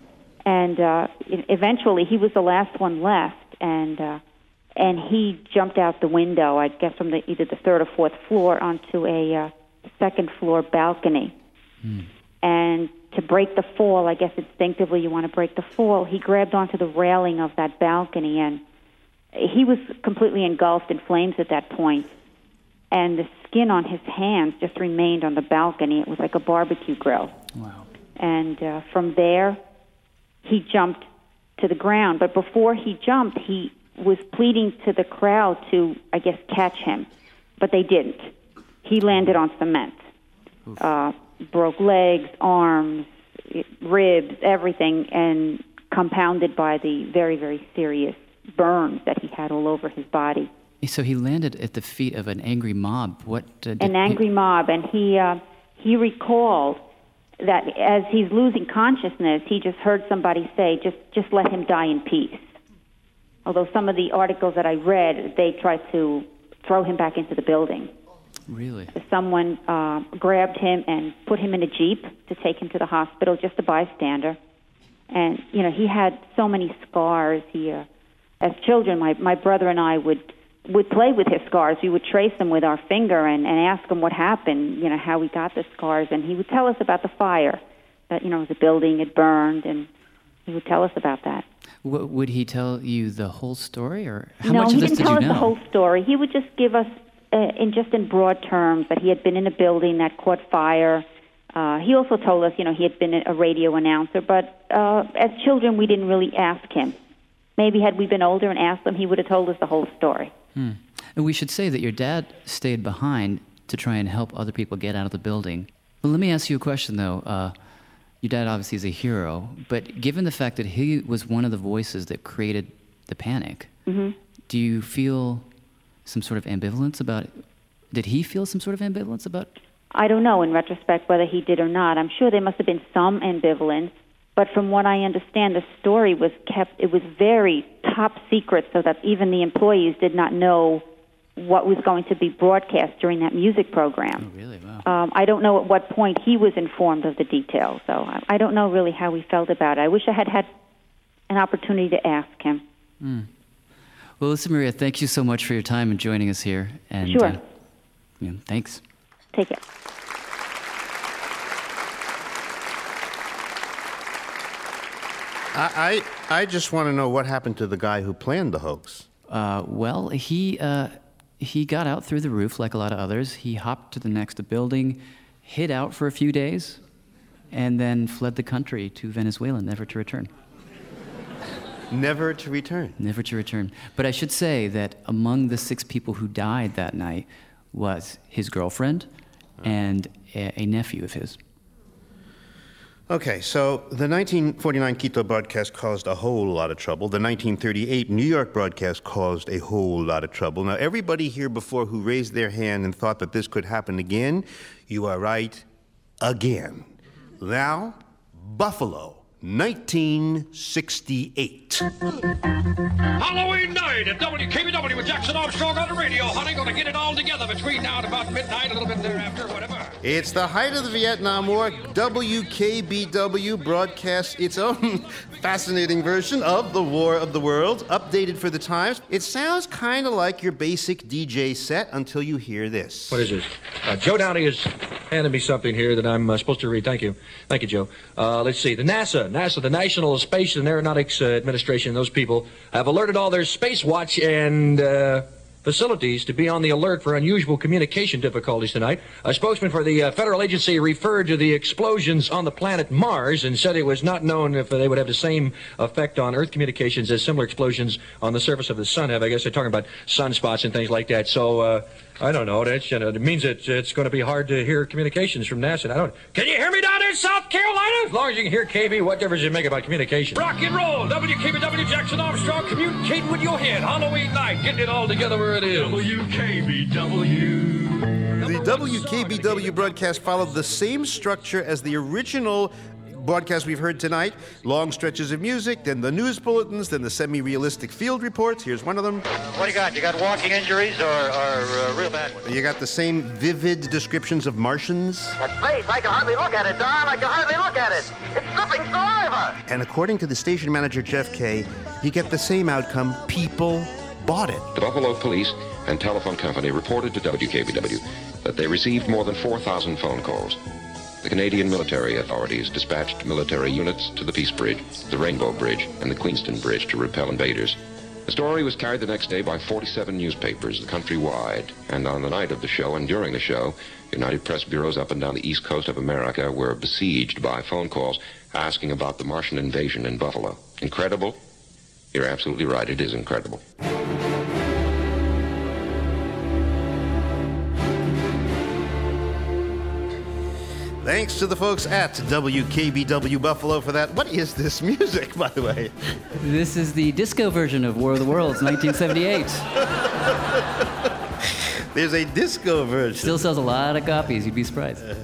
And uh, e- eventually, he was the last one left, and uh, and he jumped out the window, I guess from the, either the third or fourth floor onto a uh, second floor balcony. Hmm. And to break the fall, I guess instinctively you want to break the fall, he grabbed onto the railing of that balcony, and he was completely engulfed in flames at that point. And the skin on his hands just remained on the balcony. It was like a barbecue grill. Wow. And uh, from there, he jumped to the ground. But before he jumped, he was pleading to the crowd to, I guess, catch him. But they didn't. He landed on cement. Uh, broke legs, arms, ribs, everything, and compounded by the very, very serious burns that he had all over his body. So he landed at the feet of an angry mob. What? Uh, did An angry mob, and he uh, he recalled that as he's losing consciousness, he just heard somebody say, just, just let him die in peace. Although some of the articles that I read, they tried to throw him back into the building. Really? Someone uh, grabbed him and put him in a Jeep to take him to the hospital, just a bystander. And, you know, he had so many scars. He, uh, as children, my, my brother and I would would play with his scars. We would trace them with our finger and, and ask him what happened, you know, how he got the scars. And he would tell us about the fire, that, you know, the building had burned, and he would tell us about that. W- would he tell you the whole story, or how no, much he of this didn't did tell you us know? the whole story. He would just give us, uh, in just in broad terms, that he had been in a building that caught fire. Uh, he also told us, you know, he had been a radio announcer, but uh, as children, we didn't really ask him. Maybe had we been older and asked him, he would have told us the whole story. Hmm. And we should say that your dad stayed behind to try and help other people get out of the building. Well, let me ask you a question, though. Uh, your dad obviously is a hero, but given the fact that he was one of the voices that created the panic, Mm-hmm. do you feel some sort of ambivalence about it? Did he feel some sort of ambivalence about it? I don't know, in retrospect, whether he did or not. I'm sure there must have been some ambivalence, but from what I understand, the story was kept, it was very top secret, so that even the employees did not know what was going to be broadcast during that music program. Oh, really? Wow. Um, I don't know at what point he was informed of the details, so I, I don't know really how he felt about it. I wish I had had an opportunity to ask him. Mm. Well, listen, Maria, thank you so much for your time and joining us here. And, Sure. Uh, yeah, thanks. Take care. I, I, I just want to know what happened to the guy who planned the hoax. Uh, well, he uh, he got out through the roof like a lot of others. He hopped to the next building, hid out for a few days, and then fled the country to Venezuela, never to return. Never to return? Never to return. But I should say that among the six people who died that night was his girlfriend and a, a nephew of his. Okay, so the nineteen forty-nine Quito broadcast caused a whole lot of trouble. The nineteen thirty-eight New York broadcast caused a whole lot of trouble. Now, everybody here before who raised their hand and thought that this could happen again, you are right, again. Now, Buffalo, nineteen sixty-eight. Halloween night at W K B W with Jackson Armstrong on the radio, honey. Gonna get it all together between now and about midnight, a little bit thereafter, whatever. It's the height of the Vietnam War. W K B W broadcasts its own fascinating version of the War of the Worlds, updated for the times. It sounds kind of like your basic D J set until you hear this. What is this? Uh, Joe Downey has handed me something here that I'm uh, supposed to read. Thank you. Thank you, Joe. Uh, let's see. The NASA, NASA, the National Space and Aeronautics uh, Administration, those people have alerted all their space watch and uh, facilities to be on the alert for unusual communication difficulties tonight. A spokesman for the uh, federal agency referred to the explosions on the planet Mars and said it was not known if they would have the same effect on Earth communications as similar explosions on the surface of the sun have. I guess they're talking about sunspots and things like that. So, uh, I don't know. That's, you know, it means that it's going to be hard to hear communications from NASA. I don't. Can you hear me down in South Carolina? As long as you can hear K B, what difference does it make about communication? Rock and roll. W K B W Jackson Armstrong communicating with your head. Halloween night. Getting it all together where it is. W K B W. The W K B W broadcast followed the same structure as the original broadcast we've heard tonight. Long stretches of music, then the news bulletins, then the semi-realistic field reports. Here's one of them. What do you got? You got walking injuries or, or uh, real bad ones? You got the same vivid descriptions of Martians. That face, I can hardly look at it, Don. I can hardly look at it. It's dripping saliva. And according to the station manager, Jeff Kay, you get the same outcome. People bought it. The Buffalo Police and Telephone Company reported to W K B W that they received more than four thousand phone calls. The Canadian military authorities dispatched military units to the Peace Bridge, the Rainbow Bridge, and the Queenston Bridge to repel invaders. The story was carried the next day by forty-seven newspapers countrywide, and on the night of the show and during the show, United Press bureaus up and down the east coast of America were besieged by phone calls asking about the Martian invasion in Buffalo. Incredible? You're absolutely right, it is incredible. Thanks to the folks at W K B W Buffalo for that. What is this music, by the way? This is the disco version of War of the Worlds, nineteen seventy-eight. There's a disco version. Still sells a lot of copies, you'd be surprised. Uh.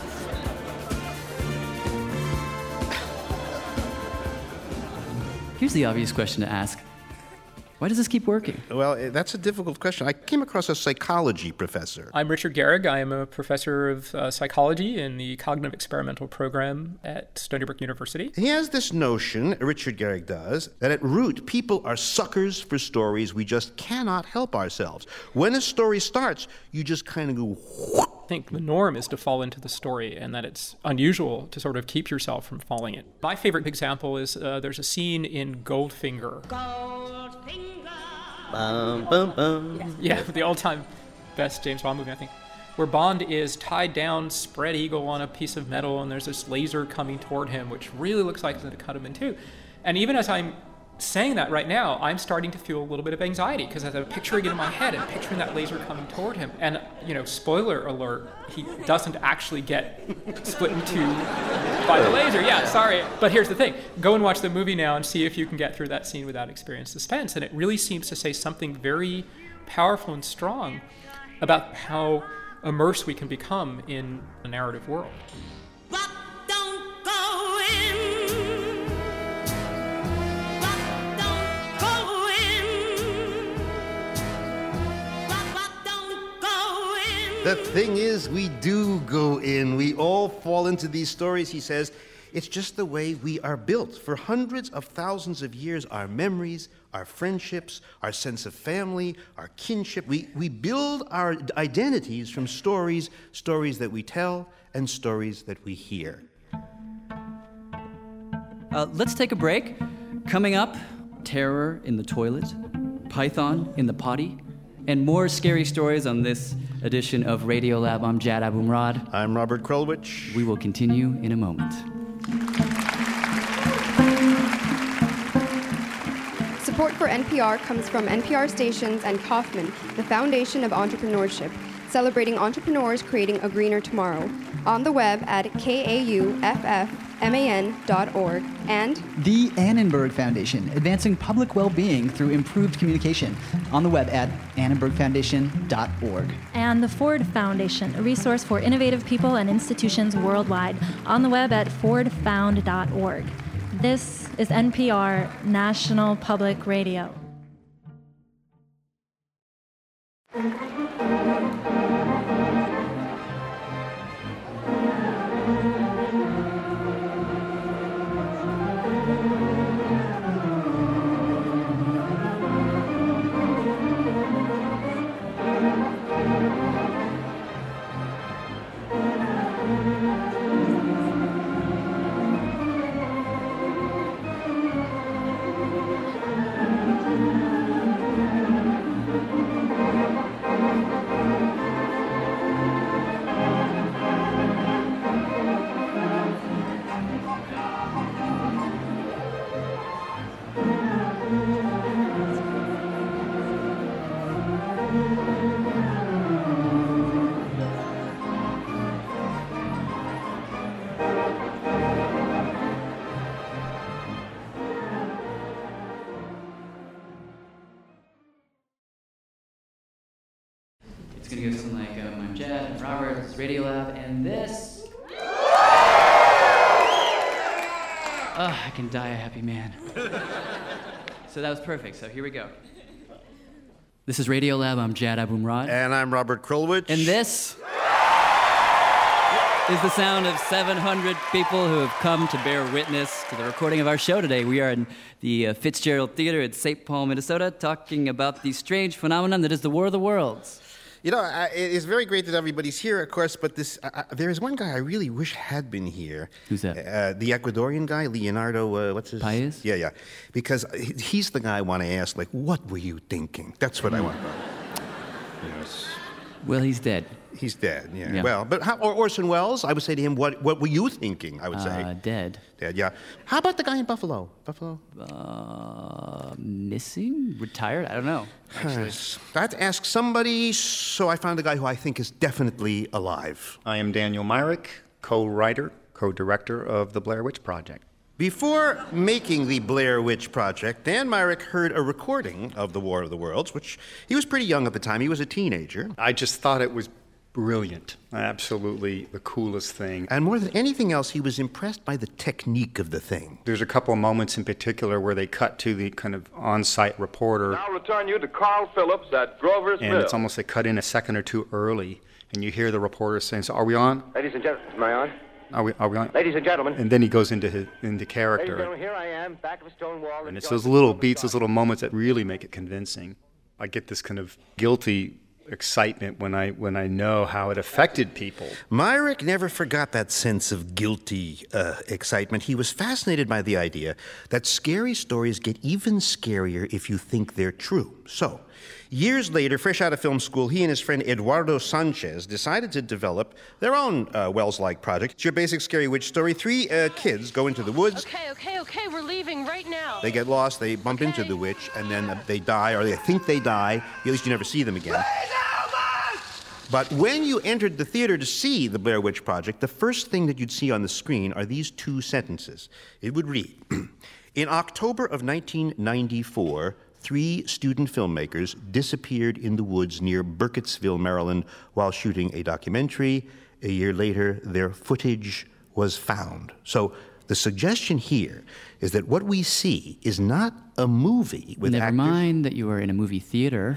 Here's the obvious question to ask. Why does this keep working? Well, that's a difficult question. I came across a psychology professor. I'm Richard Gehrig. I am a professor of uh, psychology in the Cognitive Experimental Program at Stony Brook University. He has this notion, Richard Gehrig does, that at root, people are suckers for stories. We just cannot help ourselves. When a story starts, you just kind of go, whoop, I think the norm is to fall into the story, and that it's unusual to sort of keep yourself from falling in. My favorite example is uh, there's a scene in Goldfinger. Goldfinger. Bum, bum, bum. Yeah, the all-time best James Bond movie, I think, where Bond is tied down, spread eagle on a piece of metal, and there's this laser coming toward him, which really looks like it's going to cut him in two. And even as I'm saying that right now, I'm starting to feel a little bit of anxiety because as I'm picturing it in my head and picturing that laser coming toward him. And, you know, spoiler alert, he doesn't actually get split in two by the laser. Yeah, sorry. But here's the thing. Go and watch the movie now and see if you can get through that scene without experiencing suspense. And it really seems to say something very powerful and strong about how immersed we can become in a narrative world. But don't go in. The thing is, we do go in. We all fall into these stories, he says. It's just the way we are built. For hundreds of thousands of years, our memories, our friendships, our sense of family, our kinship, we, we build our identities from stories, stories that we tell, and stories that we hear. Uh, let's take a break. Coming up, terror in the toilet, python in the potty, and more scary stories on this edition of Radiolab. I'm Jad Abumrad. I'm Robert Krulwich. We will continue in a moment. Support for N P R comes from N P R stations and Kauffman, the Foundation of Entrepreneurship, celebrating entrepreneurs creating a greener tomorrow. On the web at K A U F F M A N dot org, and the Annenberg Foundation, advancing public well-being through improved communication. On the web at annenberg foundation dot org. And the Ford Foundation, a resource for innovative people and institutions worldwide. On the web at ford found dot org. This is N P R, National Public Radio. It's going to go something like, um, I'm Jed, I'm Robert, this is Radiolab, and this... Oh, I can die a happy man. So that was perfect, so here we go. This is Radiolab, I'm Jad Abumrad. And I'm Robert Krulwich. And this is the sound of seven hundred people who have come to bear witness to the recording of our show today. We are in the uh, Fitzgerald Theater at Saint Paul, Minnesota, talking about the strange phenomenon that is the War of the Worlds. You know, I, it's very great that everybody's here, of course, but this uh, there is one guy I really wish had been here. Who's that? Uh, the Ecuadorian guy, Leonardo, uh, what's his name? Paez? Yeah, yeah. Because he's the guy I want to ask, like, what were you thinking? That's what I want to know. Yes. Well, he's dead. He's dead, yeah. Yeah. Well, but how, or Orson Welles, I would say to him, what what were you thinking, I would say. Uh, dead. Dead, yeah. How about the guy in Buffalo? Buffalo? Uh, missing? Retired? I don't know. Actually. I had to ask somebody, so I found a guy who I think is definitely alive. I am Daniel Myrick, co-writer, co-director of the Blair Witch Project. Before making the Blair Witch Project, Dan Myrick heard a recording of The War of the Worlds, which he was pretty young at the time. He was a teenager. I just thought it was brilliant. Absolutely the coolest thing. And more than anything else, he was impressed by the technique of the thing. There's a couple of moments in particular where they cut to the kind of on-site reporter. Now return you to Carl Phillips at Grover's And Mill. it's almost they cut in a second or two early, and you hear the reporter saying, so are we on? Ladies and gentlemen, am I on? Are we, are we on? Ladies and gentlemen. And then he goes into his, into Ladies and character. gentlemen, here I am, back of a stone wall. And it's those little beats, those little moments that really make it convincing. I get this kind of guilty excitement when I when I know how it affected people. Myrick never forgot that sense of guilty uh, excitement. He was fascinated by the idea that scary stories get even scarier if you think they're true. So, years later, fresh out of film school, he and his friend Eduardo Sanchez decided to develop their own uh, Wells-like project. It's your basic scary witch story. Three uh, kids go into the woods. Okay, okay, okay, we're leaving right now. They get lost, they bump into the witch, and then uh, they die, or they think they die. At least you never see them again. But when you entered the theater to see the Blair Witch Project, the first thing that you'd see on the screen are these two sentences. It would read, in October of nineteen ninety-four, three student filmmakers disappeared in the woods near Burkittsville, Maryland, while shooting a documentary. A year later, their footage was found. So the suggestion here is that what we see is not a movie with Never actors. mind that you are in a movie theater.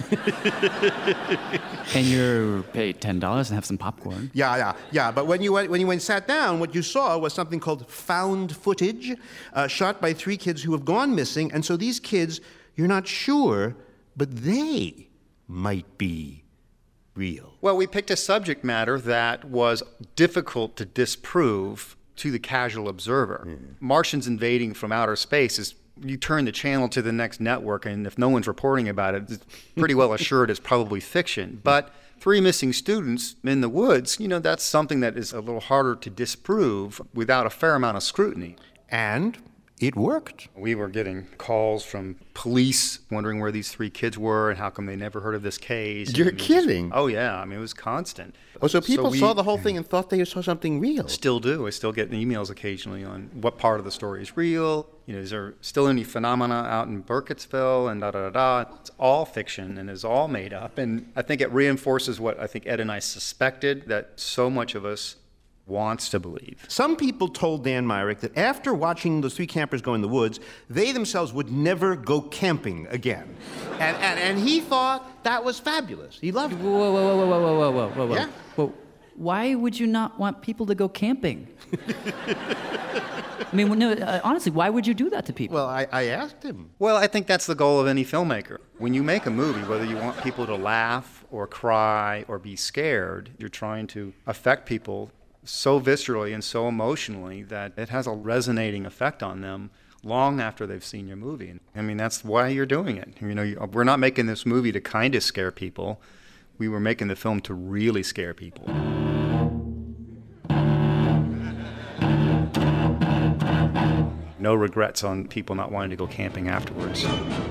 Right. And you're paid ten dollars and have some popcorn. Yeah, yeah, yeah. But when you went, when you went and sat down, what you saw was something called found footage, uh, shot by three kids who have gone missing. And so these kids, you're not sure, but they might be real. Well, we picked a subject matter that was difficult to disprove to the casual observer. Mm. Martians invading from outer space is, you turn the channel to the next network, and if no one's reporting about it, it's pretty well assured it's probably fiction. But three missing students in the woods, you know, that's something that is a little harder to disprove without a fair amount of scrutiny. And it worked. We were getting calls from police wondering where these three kids were and how come they never heard of this case. You're and kidding? Just, oh, yeah. I mean, it was constant. Oh, so people so we, saw the whole thing and thought they saw something real? Still do. I still get emails occasionally on what part of the story is real. You know, is there still any phenomena out in Burkittsville and da-da-da-da. It's all fiction and is all made up. And I think it reinforces what I think Ed and I suspected, that so much of us wants to believe. Some people told Dan Myrick that after watching those three campers go in the woods, they themselves would never go camping again. And, and, and he thought that was fabulous. He loved it. Whoa, whoa, whoa, whoa, whoa, whoa, whoa, whoa, whoa. Yeah? Whoa. Why would you not want people to go camping? I mean, no, uh, honestly, why would you do that to people? Well, I, I asked him. Well, I think that's the goal of any filmmaker. When you make a movie, whether you want people to laugh or cry or be scared, you're trying to affect people so viscerally and so emotionally that it has a resonating effect on them long after they've seen your movie. I mean, that's why you're doing it. You know, we're not making this movie to kind of scare people. We were making the film to really scare people. No regrets on people not wanting to go camping afterwards.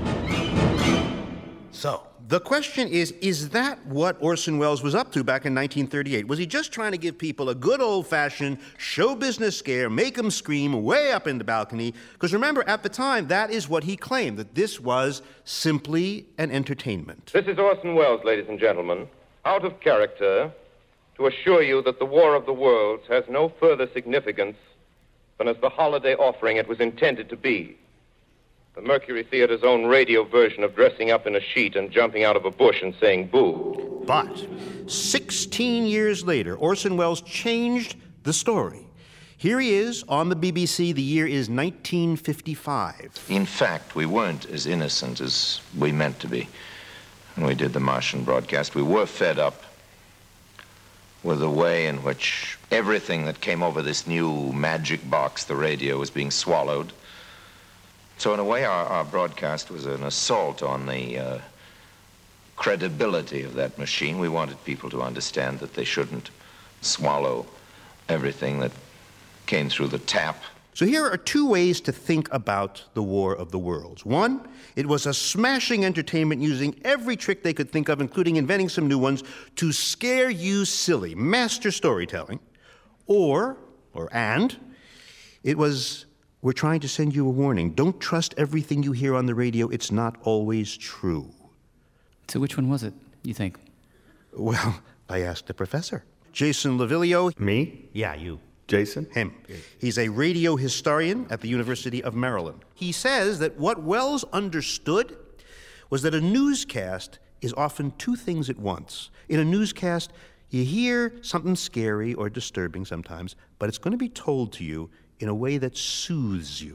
So, the question is, is that what Orson Welles was up to back in nineteen thirty-eight? Was he just trying to give people a good old-fashioned show business scare, make them scream way up in the balcony? Because remember, at the time, that is what he claimed, that this was simply an entertainment. This is Orson Welles, ladies and gentlemen, out of character, to assure you that the War of the Worlds has no further significance than as the holiday offering it was intended to be. The Mercury Theater's own radio version of dressing up in a sheet and jumping out of a bush and saying boo. But sixteen years later, Orson Welles changed the story. Here he is on the B B C. The year is nineteen fifty-five. In fact, we weren't as innocent as we meant to be when we did the Martian broadcast. We were fed up with the way in which everything that came over this new magic box, the radio, was being swallowed. So in a way, our, our broadcast was an assault on the uh, credibility of that machine. We wanted people to understand that they shouldn't swallow everything that came through the tap. So here are two ways to think about the War of the Worlds. One, it was a smashing entertainment using every trick they could think of, including inventing some new ones, to scare you silly. Master storytelling. Or, or and, it was, we're trying to send you a warning. Don't trust everything you hear on the radio. It's not always true. So which one was it, you think? Well, I asked the professor. Jason Lavilio. Me? Yeah, you. Jason? Him. He's a radio historian at the University of Maryland. He says that what Welles understood was that a newscast is often two things at once. In a newscast, you hear something scary or disturbing sometimes, but it's going to be told to you in a way that soothes you,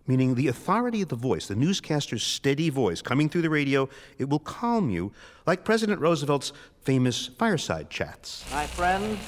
meaning the authority of the voice, the newscaster's steady voice coming through the radio, it will calm you, like President Roosevelt's famous fireside chats. My friends,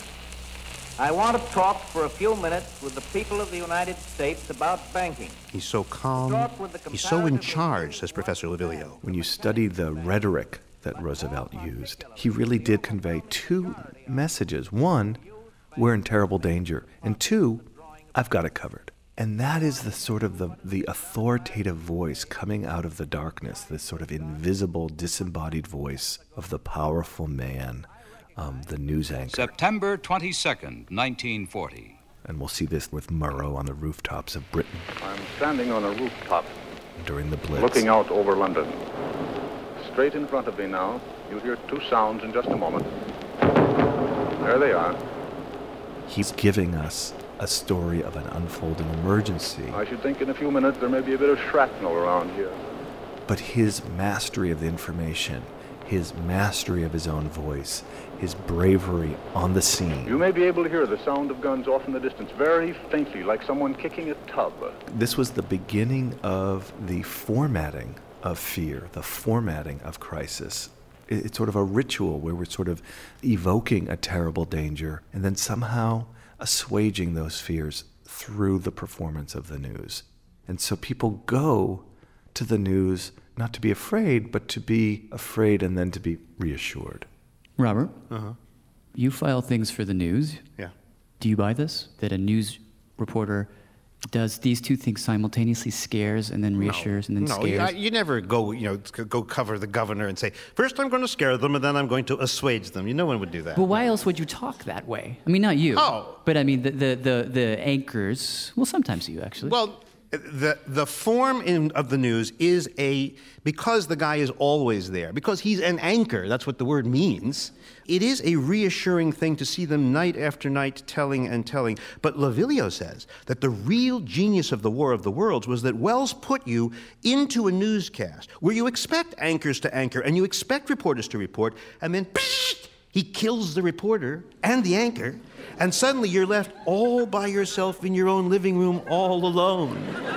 I want to talk for a few minutes with the people of the United States about banking. He's so calm, he's so in charge, says Professor Lavilio. When you study the rhetoric that Roosevelt used, he really did convey two messages. One, we're in terrible danger. And two, I've got it covered. And that is the sort of the, the authoritative voice coming out of the darkness, this sort of invisible, disembodied voice of the powerful man, um, the news anchor. September twenty-second, nineteen forty. And we'll see this with Murrow on the rooftops of Britain. I'm standing on a rooftop. During the Blitz. Looking out over London. Straight in front of me now, you'll hear two sounds in just a moment. There they are. He's giving us a story of an unfolding emergency. I should think in a few minutes there may be a bit of shrapnel around here. But his mastery of the information, his mastery of his own voice, his bravery on the scene. You may be able to hear the sound of guns off in the distance, very faintly, like someone kicking a tub. This was the beginning of the formatting of fear, the formatting of crisis. It's sort of a ritual where we're sort of evoking a terrible danger and then somehow assuaging those fears through the performance of the news. And so people go to the news not to be afraid, but to be afraid and then to be reassured. Robert, uh-huh. you file things for the news. Yeah. Do you buy this? That a news reporter does these two things simultaneously, scares and then reassures and then no, scares? you, you never go, you know, go cover the governor and say, first I'm going to scare them and then I'm going to assuage them. You no one would do that. Well, why else would you talk that way? I mean, not you. Oh. But I mean, the, the, the, the anchors, well, sometimes you actually. Well, the the form in, of the news is a, because the guy is always there, because he's an anchor, that's what the word means, it is a reassuring thing to see them night after night telling and telling. But Lavilio says that the real genius of the War of the Worlds was that Wells put you into a newscast where you expect anchors to anchor and you expect reporters to report, and then psh, he kills the reporter and the anchor, and suddenly you're left all by yourself in your own living room all alone.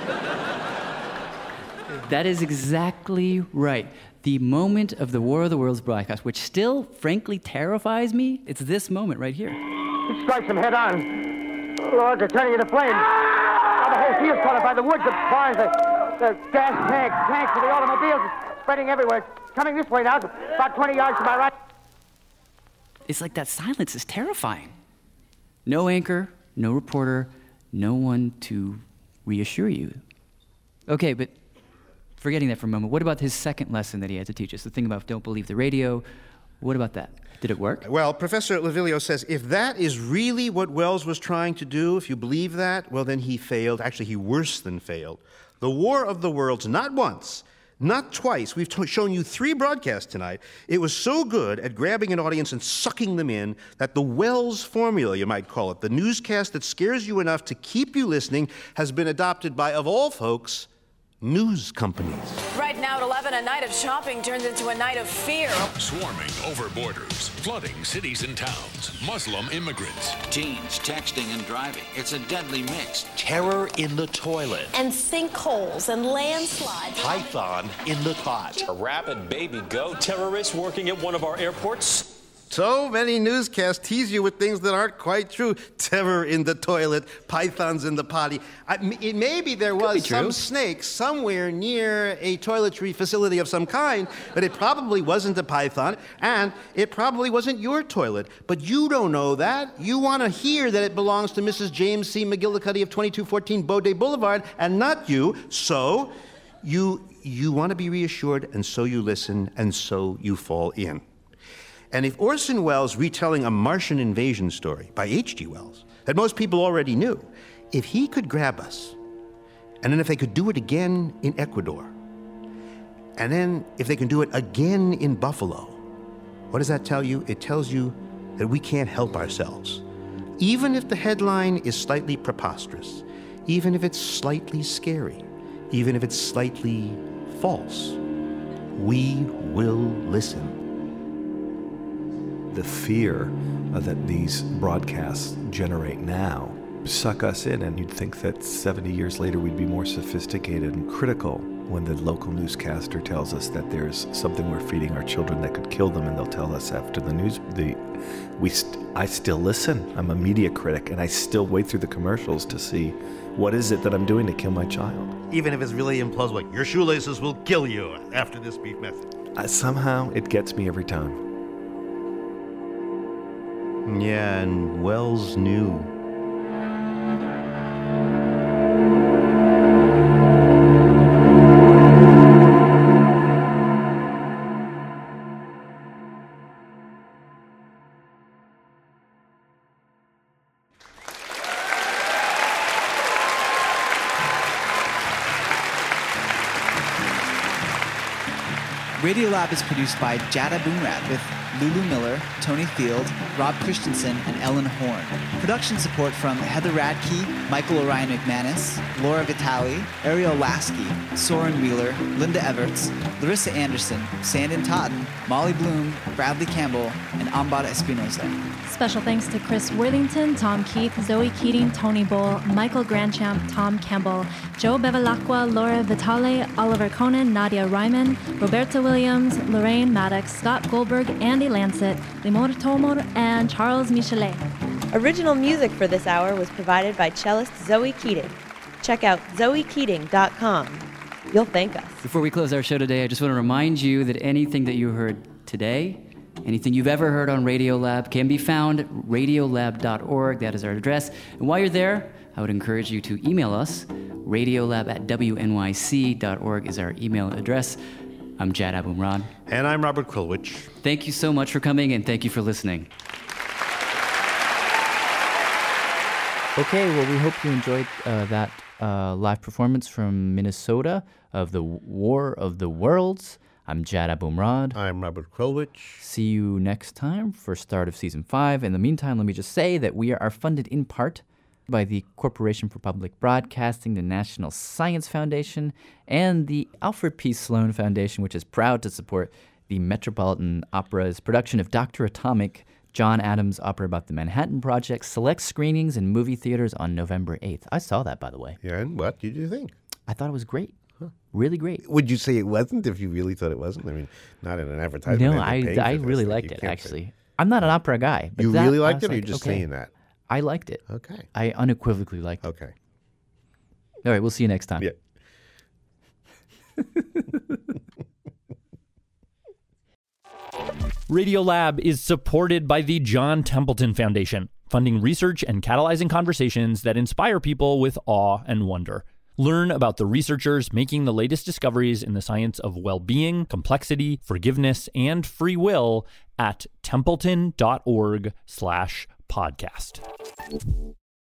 That is exactly right. The moment of the War of the Worlds broadcast, which still, frankly, terrifies me, it's this moment right here. He strikes him head on. Lord, they're turning into flames. Now the whole field's caught up by the woods, the barns, the, the gas tanks, tanks for the automobiles, it's spreading everywhere. It's coming this way now, about twenty yards to my right. It's like that silence is terrifying. No anchor, no reporter, no one to reassure you. Okay, but forgetting that for a moment, what about his second lesson that he had to teach us? The thing about don't believe the radio. What about that? Did it work? Well, Professor Lavilio says if that is really what Wells was trying to do, if you believe that, well, then he failed. Actually, he worse than failed. The War of the Worlds, not once, not twice. We've t- shown you three broadcasts tonight. It was so good at grabbing an audience and sucking them in that the Wells formula, you might call it, the newscast that scares you enough to keep you listening, has been adopted by, of all folks, news companies. Right now at eleven, a night of shopping turns into a night of fear. Swarming over borders, flooding cities and towns, Muslim immigrants. Teens texting and driving. It's a deadly mix. Terror in the toilet. And sinkholes and landslides. Python in the pot. A rapid baby goat terrorist working at one of our airports. So many newscasts tease you with things that aren't quite true. Terror in the toilet, pythons in the potty. I, it, maybe there was some snake somewhere near a toiletry facility of some kind, but it probably wasn't a python, and it probably wasn't your toilet. But you don't know that. You want to hear that it belongs to Missus James C. McGillicuddy of twenty-two fourteen Baudet Boulevard, and not you. So you you want to be reassured, and so you listen, and so you fall in. And if Orson Welles' retelling a Martian invasion story by H G Wells that most people already knew, if he could grab us, and then if they could do it again in Ecuador, and then if they can do it again in Buffalo, what does that tell you? It tells you that we can't help ourselves. Even if the headline is slightly preposterous, even if it's slightly scary, even if it's slightly false, we will listen. The fear uh, that these broadcasts generate now suck us in, and you'd think that seventy years later we'd be more sophisticated and critical when the local newscaster tells us that there's something we're feeding our children that could kill them, and they'll tell us after the news. The we st- I still listen. I'm a media critic, and I still wait through the commercials to see what is it that I'm doing to kill my child. Even if it's really implausible, like, your shoelaces will kill you after this beef method. Uh, somehow it gets me every time. Yeah, and Wells knew. Radiolab is produced by Jada Boomrat with Lulu Miller, Tony Field, Rob Christensen, and Ellen Horn. Production support from Heather Radke, Michael Orion McManus, Laura Vitale, Ariel Lasky, Soren Wheeler, Linda Everts, Larissa Anderson, Sandon Totten, Molly Bloom, Bradley Campbell, and Ambada Espinoza. Special thanks to Chris Worthington, Tom Keith, Zoe Keating, Tony Bowl, Michael Grandchamp, Tom Campbell, Joe Bevilacqua, Laura Vitale, Oliver Conan, Nadia Ryman, Roberta Williams, Lorraine Maddox, Scott Goldberg, Andy Lancet, Limor Tomor, and Charles Michelet. Original music for this hour was provided by cellist Zoe Keating. Check out zoe keating dot com. You'll thank us. Before we close our show today, I just want to remind you that anything that you heard today, anything you've ever heard on Radiolab, can be found at radiolab dot org. That is our address. And while you're there, I would encourage you to email us. Radiolab at w n y c dot org is our email address. I'm Jad Abumrad. And I'm Robert Krulwich. Thank you so much for coming, and thank you for listening. Okay, well, we hope you enjoyed uh, that uh, live performance from Minnesota of the War of the Worlds. I'm Jad Abumrad. I'm Robert Krulwich. See you next time for start of season five. In the meantime, let me just say that we are funded in part by the Corporation for Public Broadcasting, the National Science Foundation, and the Alfred P. Sloan Foundation, which is proud to support the Metropolitan Opera's production of Doctor Atomic, John Adams' opera about the Manhattan Project, select screenings in movie theaters on November eighth. I saw that, by the way. Yeah, and what did you think? I thought it was great. Huh. Really great. Would you say it wasn't if you really thought it wasn't? I mean, not in an advertisement. No, I, I really liked it, actually. Say. I'm not an opera guy. But you that, really liked it, or like, you're just okay. saying that? I liked it. Okay. I unequivocally liked it. Okay. All right, we'll see you next time. Yeah. Radiolab is supported by the John Templeton Foundation, funding research and catalyzing conversations that inspire people with awe and wonder. Learn about the researchers making the latest discoveries in the science of well-being, complexity, forgiveness, and free will at templeton dot org slash podcast.